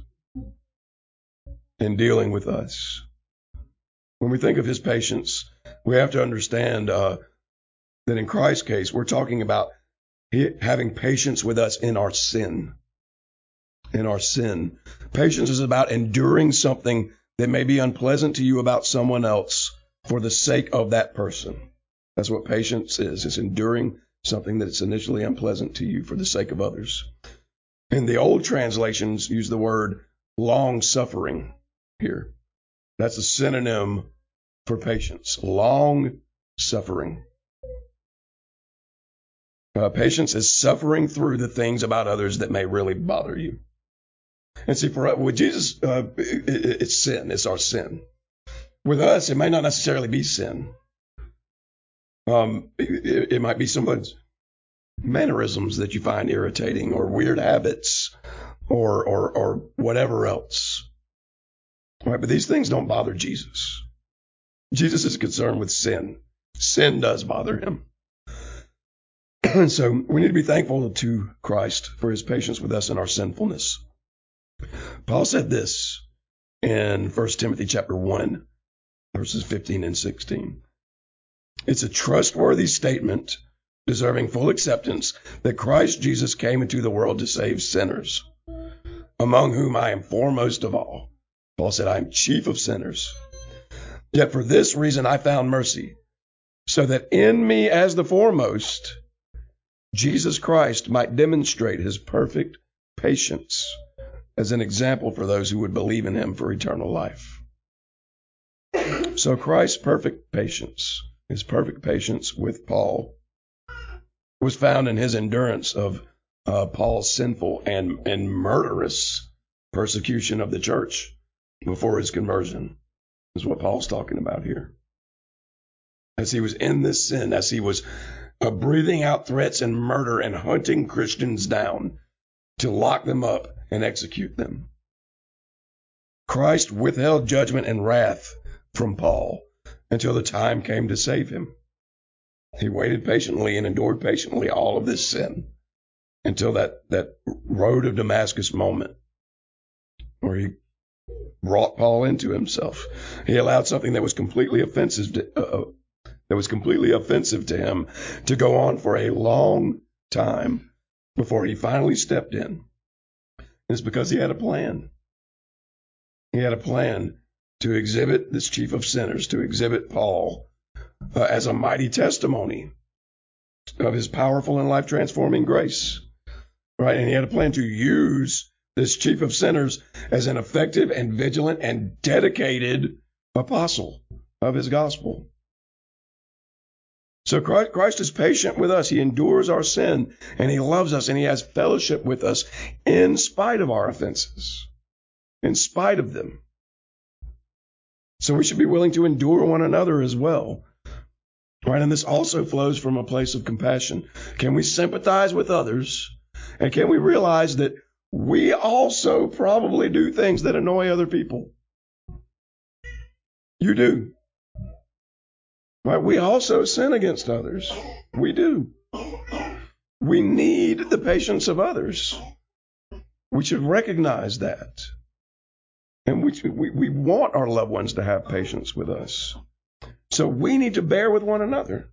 in dealing with us. When we think of his patience, we have to understand that in Christ's case, we're talking about having patience with us in our sin. In our sin. Patience is about enduring something that may be unpleasant to you about someone else for the sake of that person. That's what patience is. It's enduring something that's initially unpleasant to you for the sake of others. And the old translations use the word long suffering here. That's a synonym for patience. Long suffering. Patience is suffering through the things about others that may really bother you. And see, with Jesus, it's sin. It's our sin. With us, it may not necessarily be sin. It might be someone's mannerisms that you find irritating, or weird habits, or whatever else. Right? But these things don't bother Jesus. Jesus is concerned with sin. Sin does bother him. And so we need to be thankful to Christ for his patience with us in our sinfulness. Paul said this in 1 Timothy chapter 1, verses 15 and 16. It's a trustworthy statement deserving full acceptance that Christ Jesus came into the world to save sinners, among whom I am foremost of all. Paul said, I am chief of sinners. Yet for this reason I found mercy, so that in me as the foremost, Jesus Christ might demonstrate his perfect patience as an example for those who would believe in him for eternal life. So Christ's perfect patience, his perfect patience with Paul, was found in his endurance of Paul's sinful and murderous persecution of the church before his conversion, is what Paul's talking about here. As he was in this sin, as he was breathing out threats and murder and hunting Christians down to lock them up and execute them. Christ withheld judgment and wrath from Paul until the time came to save him. He waited patiently and endured patiently all of this sin until that road of Damascus moment where he brought Paul into himself. He allowed something that was completely offensive to him to go on for a long time before he finally stepped in. It's because he had a plan. He had a plan to exhibit this chief of sinners, to exhibit Paul as a mighty testimony of his powerful and life-transforming grace. Right? And he had a plan to use this chief of sinners as an effective and vigilant and dedicated apostle of his gospel. So Christ is patient with us. He endures our sin, and he loves us, and he has fellowship with us in spite of our offenses, in spite of them. So we should be willing to endure one another as well. Right? And this also flows from a place of compassion. Can we sympathize with others? And can we realize that we also probably do things that annoy other people? You do. Right? We also sin against others. We do. We need the patience of others. We should recognize that. And we want our loved ones to have patience with us. So we need to bear with one another.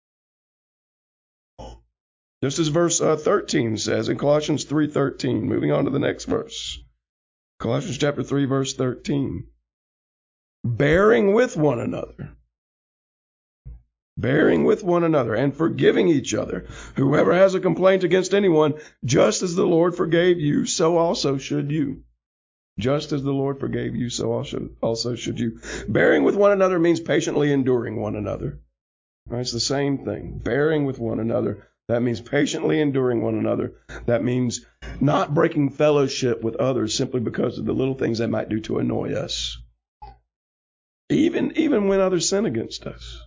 Just as verse 13 says in Colossians 3:13, moving on to the next verse. Colossians chapter 3, verse 13. Bearing with one another. Bearing with one another and forgiving each other. Whoever has a complaint against anyone, just as the Lord forgave you, so also should you. Just as the Lord forgave you, so also should you. Bearing with one another means patiently enduring one another. Right? It's the same thing. Bearing with one another. That means patiently enduring one another. That means not breaking fellowship with others simply because of the little things they might do to annoy us. Even when others sin against us.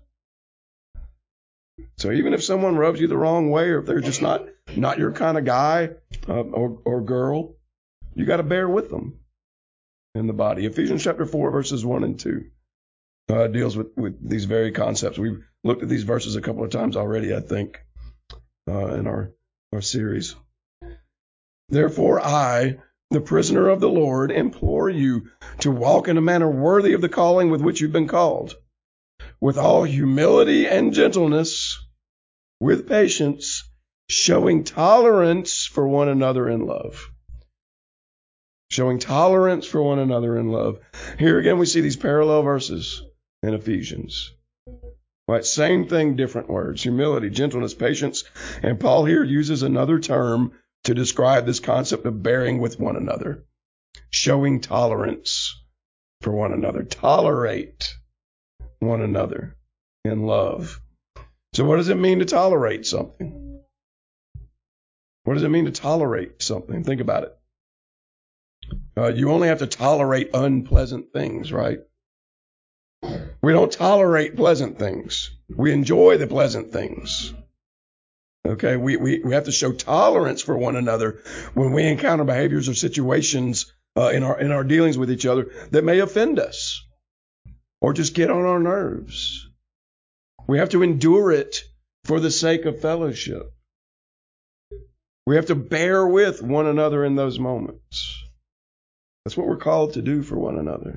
So even if someone rubs you the wrong way, or if they're just not your kind of guy or girl, you got to bear with them in the body. Ephesians chapter 4, verses 1 and 2 deals with these very concepts. We've looked at these verses a couple of times already, I think, in our series. Therefore, I, the prisoner of the Lord, implore you to walk in a manner worthy of the calling with which you've been called, with all humility and gentleness, with patience, showing tolerance for one another in love. Showing tolerance for one another in love. Here again we see these parallel verses in Ephesians. Right, same thing, different words. Humility, gentleness, patience. And Paul here uses another term to describe this concept of bearing with one another. Showing tolerance for one another. Tolerate one another in love. So what does it mean to tolerate something? What does it mean to tolerate something? Think about it. You only have to tolerate unpleasant things, right? We don't tolerate pleasant things. We enjoy the pleasant things. Okay, we have to show tolerance for one another when we encounter behaviors or situations in our dealings with each other that may offend us or just get on our nerves. We have to endure it for the sake of fellowship. We have to bear with one another in those moments. That's what we're called to do for one another.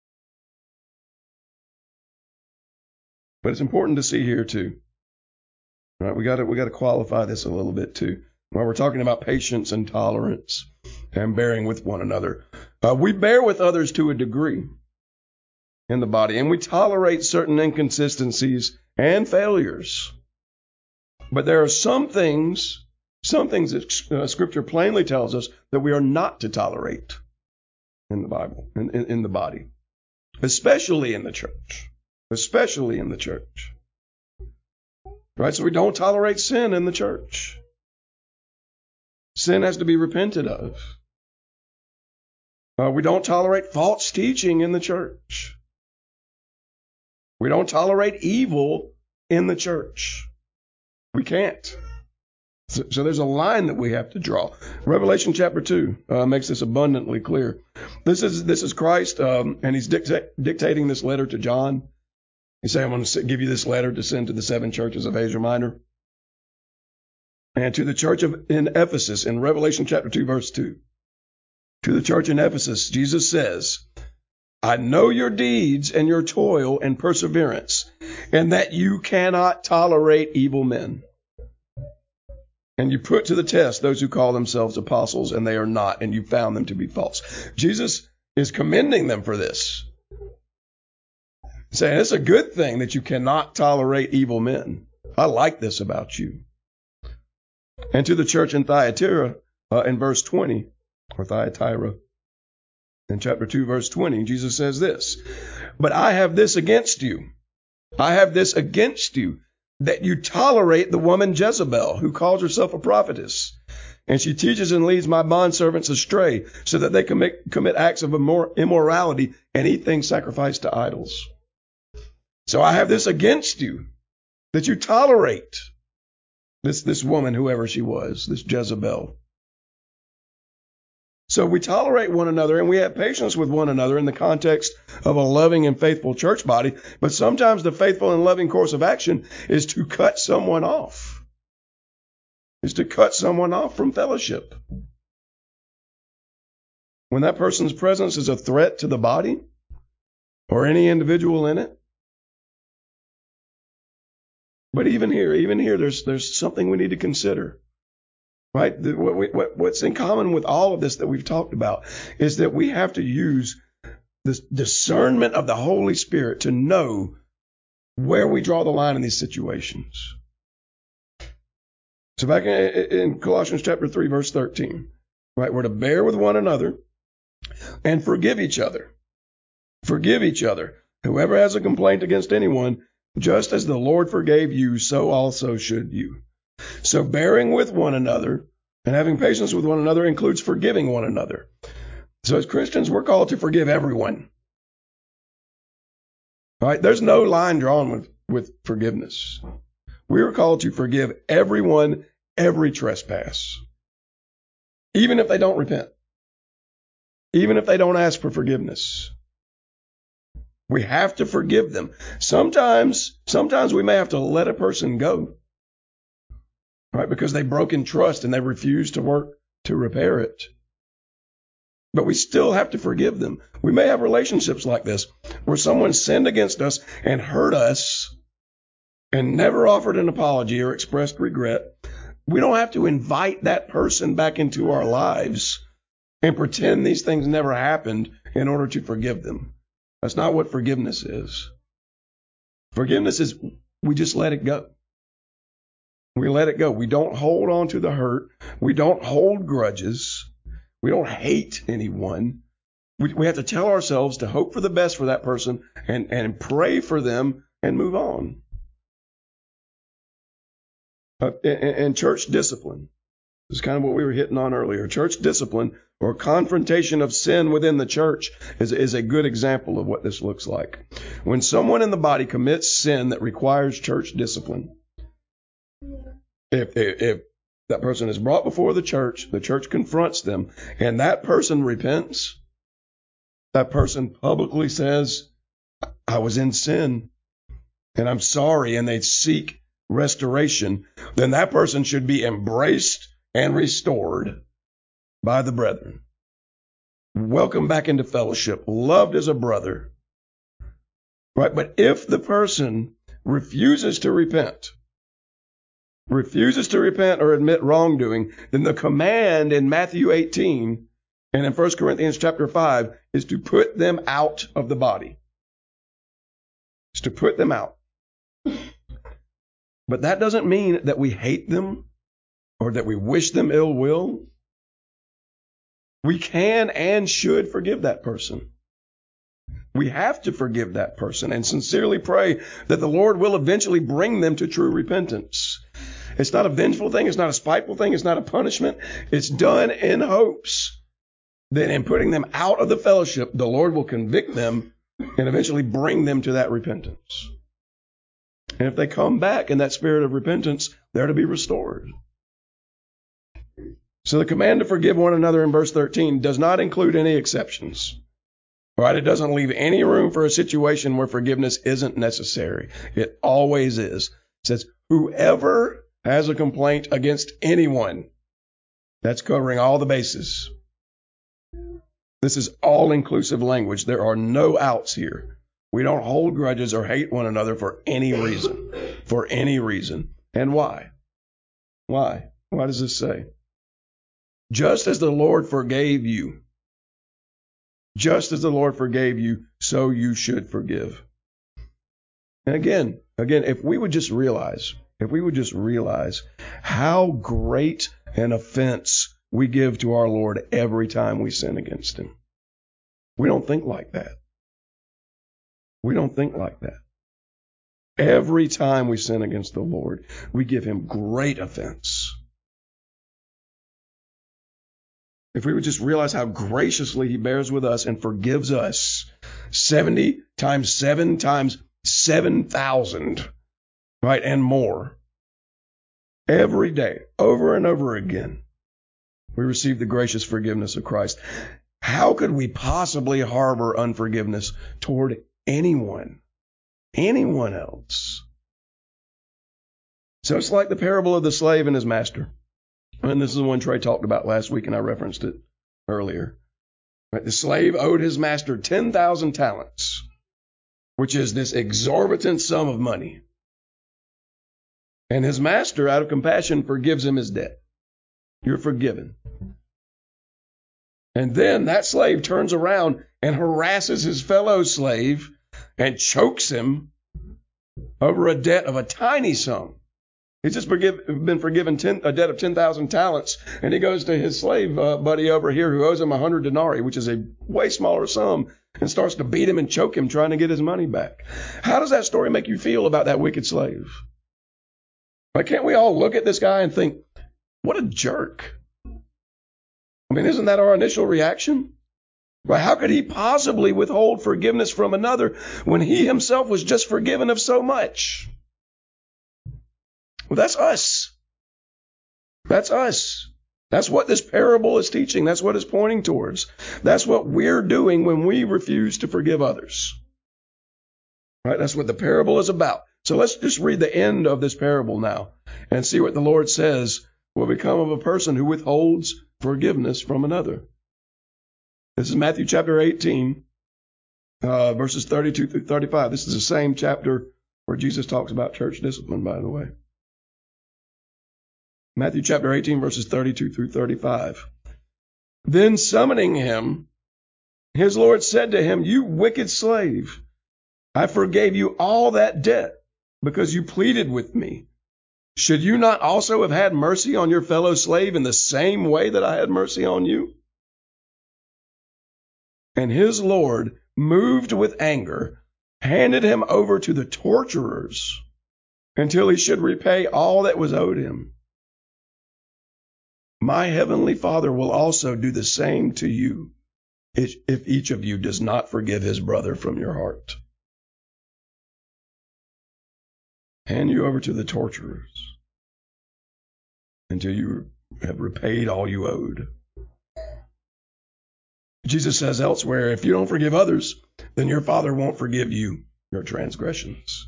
But it's important to see here too. All right, we got to qualify this a little bit too. While we're talking about patience and tolerance and bearing with one another, we bear with others to a degree in the body, and we tolerate certain inconsistencies and failures. But there are some things that Scripture plainly tells us that we are not to tolerate in the Bible, in the body, especially in the church. Especially in the church. Right? So we don't tolerate sin in the church. Sin has to be repented of. We don't tolerate false teaching in the church. We don't tolerate evil in the church. We can't. So there's a line that we have to draw. Revelation chapter 2 makes this abundantly clear. This is Christ, and he's dictating this letter to John. He's saying, I'm going to give you this letter to send to the 7 churches of Asia Minor. And to the church in Ephesus, in Revelation chapter 2, verse 2. To the church in Ephesus, Jesus says, I know your deeds and your toil and perseverance, and that you cannot tolerate evil men. And you put to the test those who call themselves apostles, and they are not, and you found them to be false. Jesus is commending them for this. Saying it's a good thing that you cannot tolerate evil men. I like this about you. And to the church in Thyatira, in verse 20, or Thyatira, in chapter 2, verse 20, Jesus says this, but I have this against you. I have this against you, that you tolerate the woman Jezebel, who calls herself a prophetess. And she teaches and leads my bondservants astray, so that they commit acts of immorality and eat things sacrificed to idols. So I have this against you, that you tolerate this woman, whoever she was, this Jezebel. So we tolerate one another and we have patience with one another in the context of a loving and faithful church body. But sometimes the faithful and loving course of action is to cut someone off. Is to cut someone off from fellowship. When that person's presence is a threat to the body or any individual in it. But even here, there's something we need to consider. Right? What's in common with all of this that we've talked about is that we have to use this discernment of the Holy Spirit to know where we draw the line in these situations. So back in Colossians chapter 3, verse 13, right? We're to bear with one another and forgive each other. Forgive each other. Whoever has a complaint against anyone, just as the Lord forgave you, so also should you. So bearing with one another and having patience with one another includes forgiving one another. So as Christians, we're called to forgive everyone. All right? There's no line drawn with forgiveness. We are called to forgive everyone, every trespass. Even if they don't repent. Even if they don't ask for forgiveness. We have to forgive them. Sometimes we may have to let a person go. Right? Because they broke in trust and they refused to work to repair it. But we still have to forgive them. We may have relationships like this where someone sinned against us and hurt us and never offered an apology or expressed regret. We don't have to invite that person back into our lives and pretend these things never happened in order to forgive them. That's not what forgiveness is. Forgiveness is we just let it go. We let it go. We don't hold on to the hurt. We don't hold grudges. We don't hate anyone. We have to tell ourselves to hope for the best for that person and pray for them and move on. And church discipline. This is kind of what we were hitting on earlier. Church discipline or confrontation of sin within the church is a good example of what this looks like. When someone in the body commits sin that requires church discipline, if that person is brought before the church confronts them, and that person repents, that person publicly says, I was in sin and I'm sorry, and they seek restoration, then that person should be embraced and restored by the brethren. Welcome back into fellowship, loved as a brother. Right? But if the person refuses to repent or admit wrongdoing, then the command in Matthew 18 and in 1 Corinthians chapter 5 is to put them out of the body. It's to put them out. But that doesn't mean that we hate them or that we wish them ill will. We can and should forgive that person. We have to forgive that person and sincerely pray that the Lord will eventually bring them to true repentance. It's not a vengeful thing. It's not a spiteful thing. It's not a punishment. It's done in hopes that in putting them out of the fellowship, the Lord will convict them and eventually bring them to that repentance. And if they come back in that spirit of repentance, they're to be restored. So the command to forgive one another in verse 13 does not include any exceptions. Right? It doesn't leave any room for a situation where forgiveness isn't necessary. It always is. It says, whoever has a complaint against anyone, that's covering all the bases. This is all-inclusive language. There are no outs here. We don't hold grudges or hate one another for any reason. For any reason. And why? Why? Why does this say? Just as the Lord forgave you, so you should forgive. And again, if we would just realize how great an offense we give to our Lord every time we sin against him. We don't think like that. Every time we sin against the Lord, we give him great offense. If we would just realize how graciously he bears with us and forgives us 70 times 7 times 7,000, right, and more. Every day, over and over again, we receive the gracious forgiveness of Christ. How could we possibly harbor unforgiveness toward anyone else? So it's like the parable of the slave and his master. And this is the one Trey talked about last week, and I referenced it earlier. Right? The slave owed his master 10,000 talents, which is this exorbitant sum of money. And his master, out of compassion, forgives him his debt. You're forgiven. And then that slave turns around and harasses his fellow slave and chokes him over a debt of a tiny sum. He's just been forgiven a debt of 10,000 talents, and he goes to his slave buddy over here who owes him 100 denarii, which is a way smaller sum, and starts to beat him and choke him trying to get his money back. How does that story make you feel about that wicked slave? Why can't we all look at this guy and think, what a jerk? I mean, isn't that our initial reaction? Right? How could he possibly withhold forgiveness from another when he himself was just forgiven of so much? Well, that's us. That's us. That's what this parable is teaching. That's what it's pointing towards. That's what we're doing when we refuse to forgive others. Right? That's what the parable is about. So let's just read the end of this parable now and see what the Lord says will become of a person who withholds forgiveness from another. This is Matthew chapter 18, verses 32 through 35. This is the same chapter where Jesus talks about church discipline, by the way. Matthew chapter 18, verses 32 through 35. Then summoning him, his Lord said to him, "You wicked slave, I forgave you all that debt because you pleaded with me. Should you not also have had mercy on your fellow slave in the same way that I had mercy on you?" And his Lord, moved with anger, handed him over to the torturers until he should repay all that was owed him. My heavenly Father will also do the same to you if each of you does not forgive his brother from your heart. Hand you over to the torturers until you have repaid all you owed. Jesus says elsewhere, if you don't forgive others, then your Father won't forgive you your transgressions.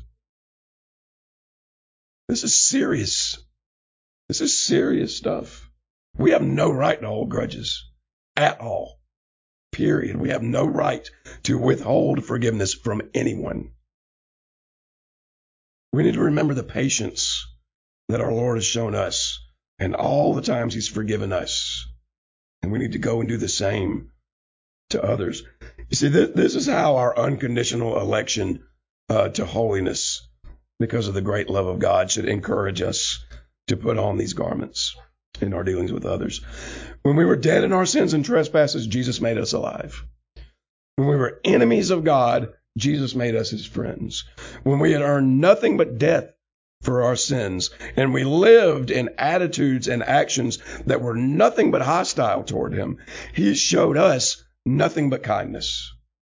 This is serious. This is serious stuff. We have no right to hold grudges at all. Period. We have no right to withhold forgiveness from anyone. We need to remember the patience that our Lord has shown us and all the times he's forgiven us. And we need to go and do the same to others. You see, this is how our unconditional election to holiness, because of the great love of God, should encourage us to put on these garments in our dealings with others. When we were dead in our sins and trespasses, Jesus made us alive. When we were enemies of God, Jesus made us his friends. When we had earned nothing but death for our sins, and we lived in attitudes and actions that were nothing but hostile toward him, he showed us nothing but kindness.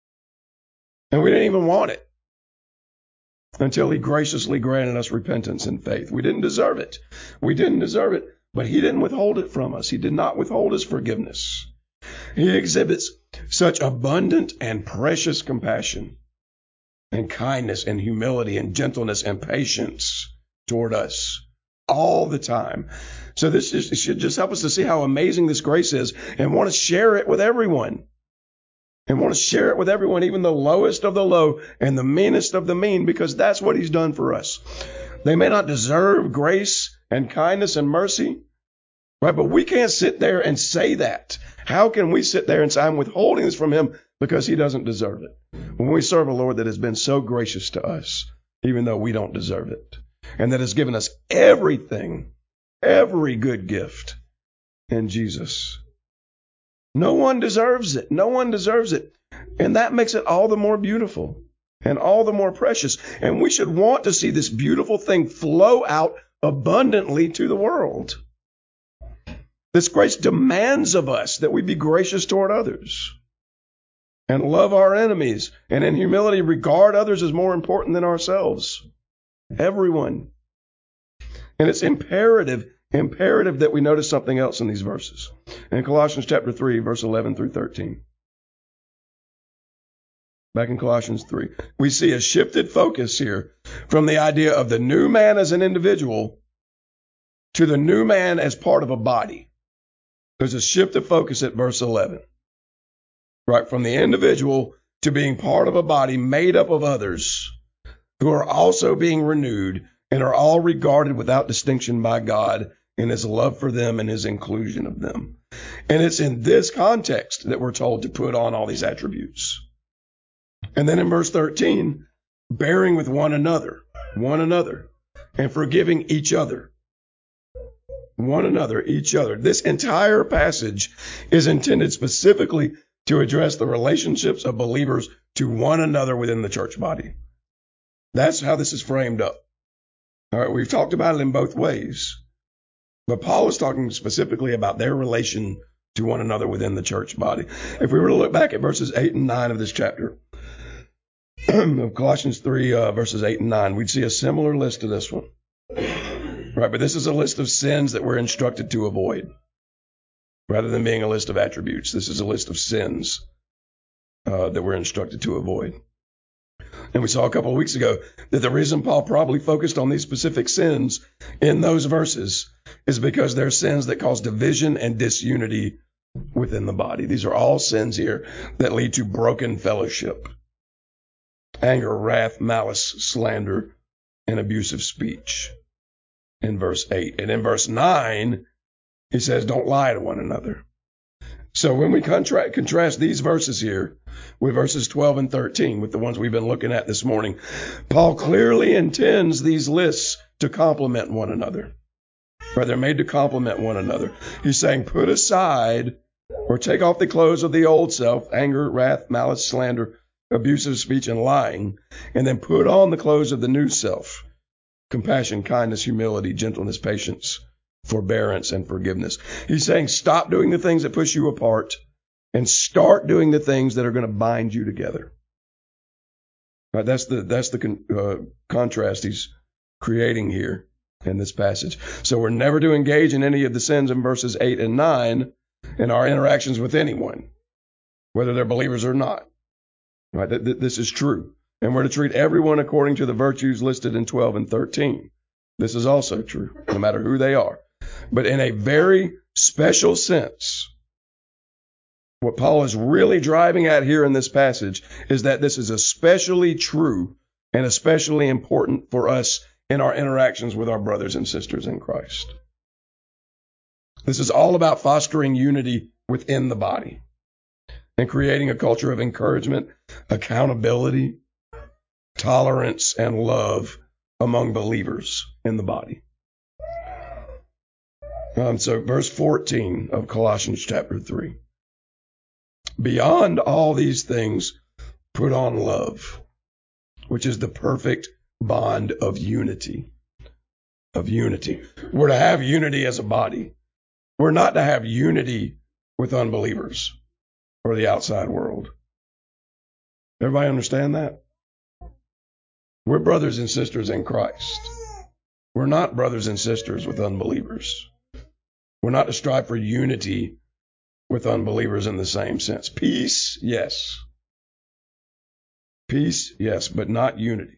And we didn't even want it until he graciously granted us repentance and faith. We didn't deserve it. We didn't deserve it, but he didn't withhold it from us. He did not withhold his forgiveness. He exhibits such abundant and precious compassion and kindness and humility and gentleness and patience toward us all the time. So this should just help us to see how amazing this grace is and want to share it with everyone. And want to share it with everyone, even the lowest of the low and the meanest of the mean, because that's what he's done for us. They may not deserve grace and kindness and mercy, right? But we can't sit there and say that. How can we sit there and say, I'm withholding this from him because he doesn't deserve it? When we serve a Lord that has been so gracious to us, even though we don't deserve it, and that has given us everything, every good gift in Jesus. No one deserves it. No one deserves it. And that makes it all the more beautiful and all the more precious. And we should want to see this beautiful thing flow out abundantly to the world. This grace demands of us that we be gracious toward others and love our enemies, and in humility regard others as more important than ourselves. Everyone. And it's imperative that we notice something else in these verses. In Colossians chapter 3, verse 11 through 13. Back in Colossians 3, we see a shifted focus here from the idea of the new man as an individual to the new man as part of a body. There's a shift of focus at verse 11. Right, from the individual to being part of a body made up of others who are also being renewed and are all regarded without distinction by God in his love for them and his inclusion of them. And it's in this context that we're told to put on all these attributes. And then in verse 13, bearing with one another, and forgiving each other. One another, each other. This entire passage is intended specifically to address the relationships of believers to one another within the church body. That's how this is framed up. All right, we've talked about it in both ways. But Paul is talking specifically about their relation to one another within the church body. If we were to look back at verses 8 and 9 of this chapter, of Colossians 3, verses 8 and 9, we'd see a similar list to this one. Right, but this is a list of sins that we're instructed to avoid. Rather than being a list of attributes, this is a list of sins that we're instructed to avoid. And we saw a couple of weeks ago that the reason Paul probably focused on these specific sins in those verses is because they're sins that cause division and disunity within the body. These are all sins here that lead to broken fellowship. Anger, wrath, malice, slander, and abusive speech in verse 8. And in verse 9, he says, don't lie to one another. So when we contrast these verses here with verses 12 and 13, with the ones we've been looking at this morning, Paul clearly intends these lists to complement one another. Right? They're made to complement one another. He's saying, put aside or take off the clothes of the old self, anger, wrath, malice, slander, abusive speech, and lying, and then put on the clothes of the new self, compassion, kindness, humility, gentleness, patience, forbearance, and forgiveness. He's saying stop doing the things that push you apart and start doing the things that are going to bind you together. Right, that's the contrast he's creating here in this passage. So we're never to engage in any of the sins in verses 8 and 9 in our interactions with anyone, whether they're believers or not. Right? This is true. And we're to treat everyone according to the virtues listed in 12 and 13. This is also true, no matter who they are. But in a very special sense, what Paul is really driving at here in this passage is that this is especially true and especially important for us in our interactions with our brothers and sisters in Christ. This is all about fostering unity within the body and creating a culture of encouragement, accountability, tolerance, and love among believers in the body. So verse 14 of Colossians chapter 3. Beyond all these things, put on love, which is the perfect bond of unity. We're to have unity as a body. We're not to have unity with unbelievers or the outside world. Everybody understand that? We're brothers and sisters in Christ. We're not brothers and sisters with unbelievers. We're not to strive for unity with unbelievers in the same sense. Peace, yes. Peace, yes, but not unity.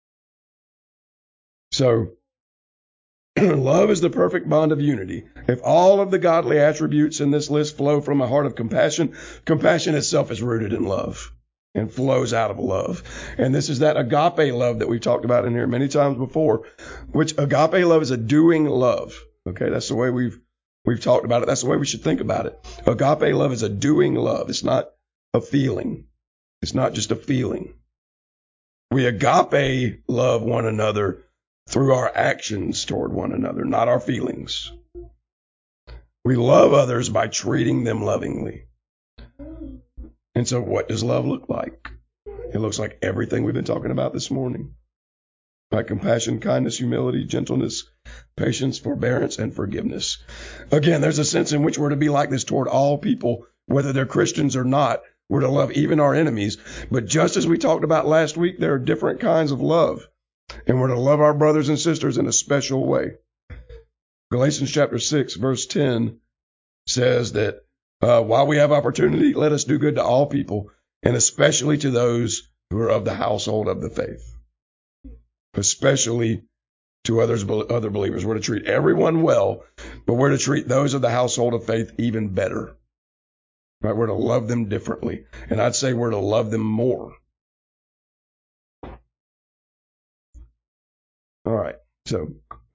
So, love is the perfect bond of unity. If all of the godly attributes in this list flow from a heart of compassion, compassion itself is rooted in love and flows out of love. And this is that agape love that we've talked about in here many times before, which agape love is a doing love. Okay, that's the way we've talked about it. That's the way we should think about it. Agape love is a doing love. It's not a feeling. It's not just a feeling. We agape love one another through our actions toward one another, not our feelings. We love others by treating them lovingly. And so what does love look like? It looks like everything we've been talking about this morning. Like compassion, kindness, humility, gentleness, patience, forbearance, and forgiveness. Again, there's a sense in which we're to be like this toward all people, whether they're Christians or not. We're to love even our enemies. But just as we talked about last week, there are different kinds of love. And we're to love our brothers and sisters in a special way. Galatians chapter 6, verse 10 says that while we have opportunity, let us do good to all people, and especially to those who are of the household of the faith. Especially to other believers. We're to treat everyone well, but we're to treat those of the household of faith even better. Right? We're to love them differently. And I'd say we're to love them more. All right. So,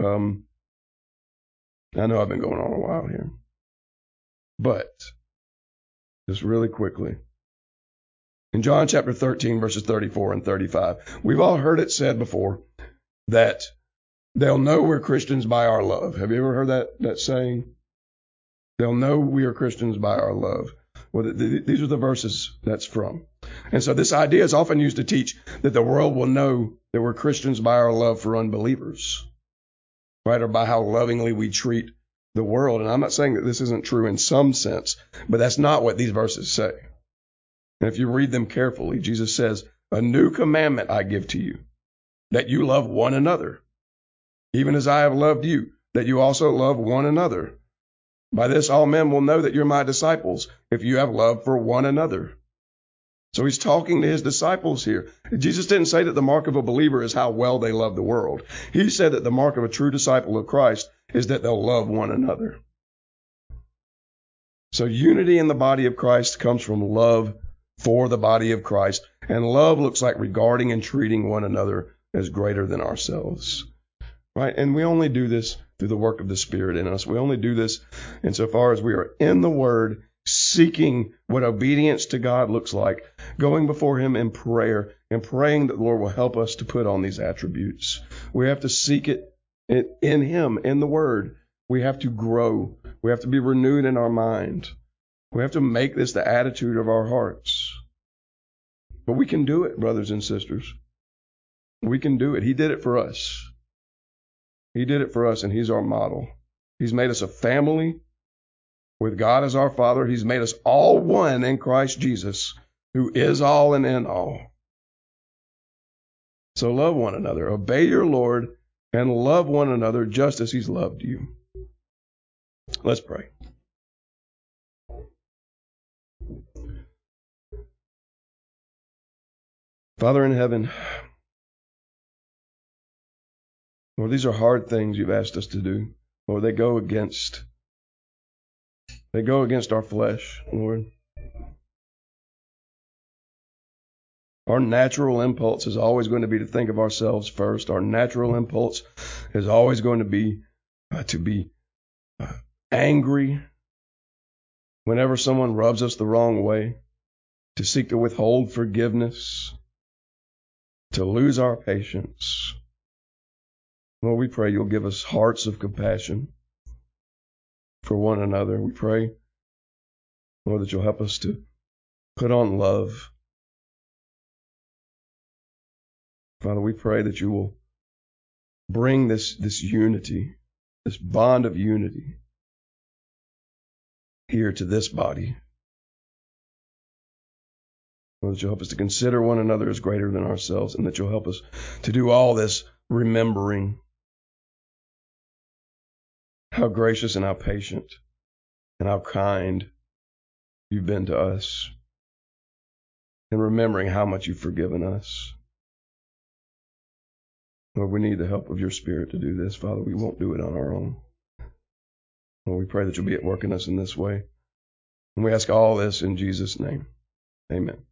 I know I've been going on a while here, but just really quickly. In John chapter 13, verses 34 and 35, we've all heard it said before that they'll know we're Christians by our love. Have you ever heard that saying? They'll know we are Christians by our love. Well, these are the verses that's from. And so this idea is often used to teach that the world will know that we're Christians by our love for unbelievers, right? Or by how lovingly we treat the world. And I'm not saying that this isn't true in some sense, but that's not what these verses say. And if you read them carefully, Jesus says, "A new commandment I give to you, that you love one another, even as I have loved you, that you also love one another. By this all men will know that you're my disciples, if you have love for one another." So he's talking to his disciples here. Jesus didn't say that the mark of a believer is how well they love the world. He said that the mark of a true disciple of Christ is that they'll love one another. So unity in the body of Christ comes from love for the body of Christ. And love looks like regarding and treating one another as greater than ourselves. Right? And we only do this through the work of the Spirit in us. We only do this insofar as we are in the Word, seeking what obedience to God looks like, going before Him in prayer and praying that the Lord will help us to put on these attributes. We have to seek it in Him, in the Word. We have to grow. We have to be renewed in our mind. We have to make this the attitude of our hearts. But we can do it, brothers and sisters. We can do it. He did it for us. He did it for us, and He's our model. He's made us a family with God as our Father. He's made us all one in Christ Jesus, who is all and in all. So love one another. Obey your Lord and love one another just as He's loved you. Let's pray. Father in heaven, Lord, these are hard things you've asked us to do. Lord, they go against our flesh, Lord. Our natural impulse is always going to be to think of ourselves first. Our natural impulse is always going to be angry whenever someone rubs us the wrong way, to seek to withhold forgiveness, to lose our patience. Lord, we pray you'll give us hearts of compassion for one another. We pray, Lord, that you'll help us to put on love. Father, we pray that you will bring this unity, this bond of unity here to this body. Lord, that you'll help us to consider one another as greater than ourselves, and that you'll help us to do all this remembering how gracious and how patient and how kind you've been to us, and remembering how much you've forgiven us. Lord, we need the help of your Spirit to do this. Father, we won't do it on our own. Lord, we pray that you'll be at work in us in this way. And we ask all this in Jesus' name. Amen.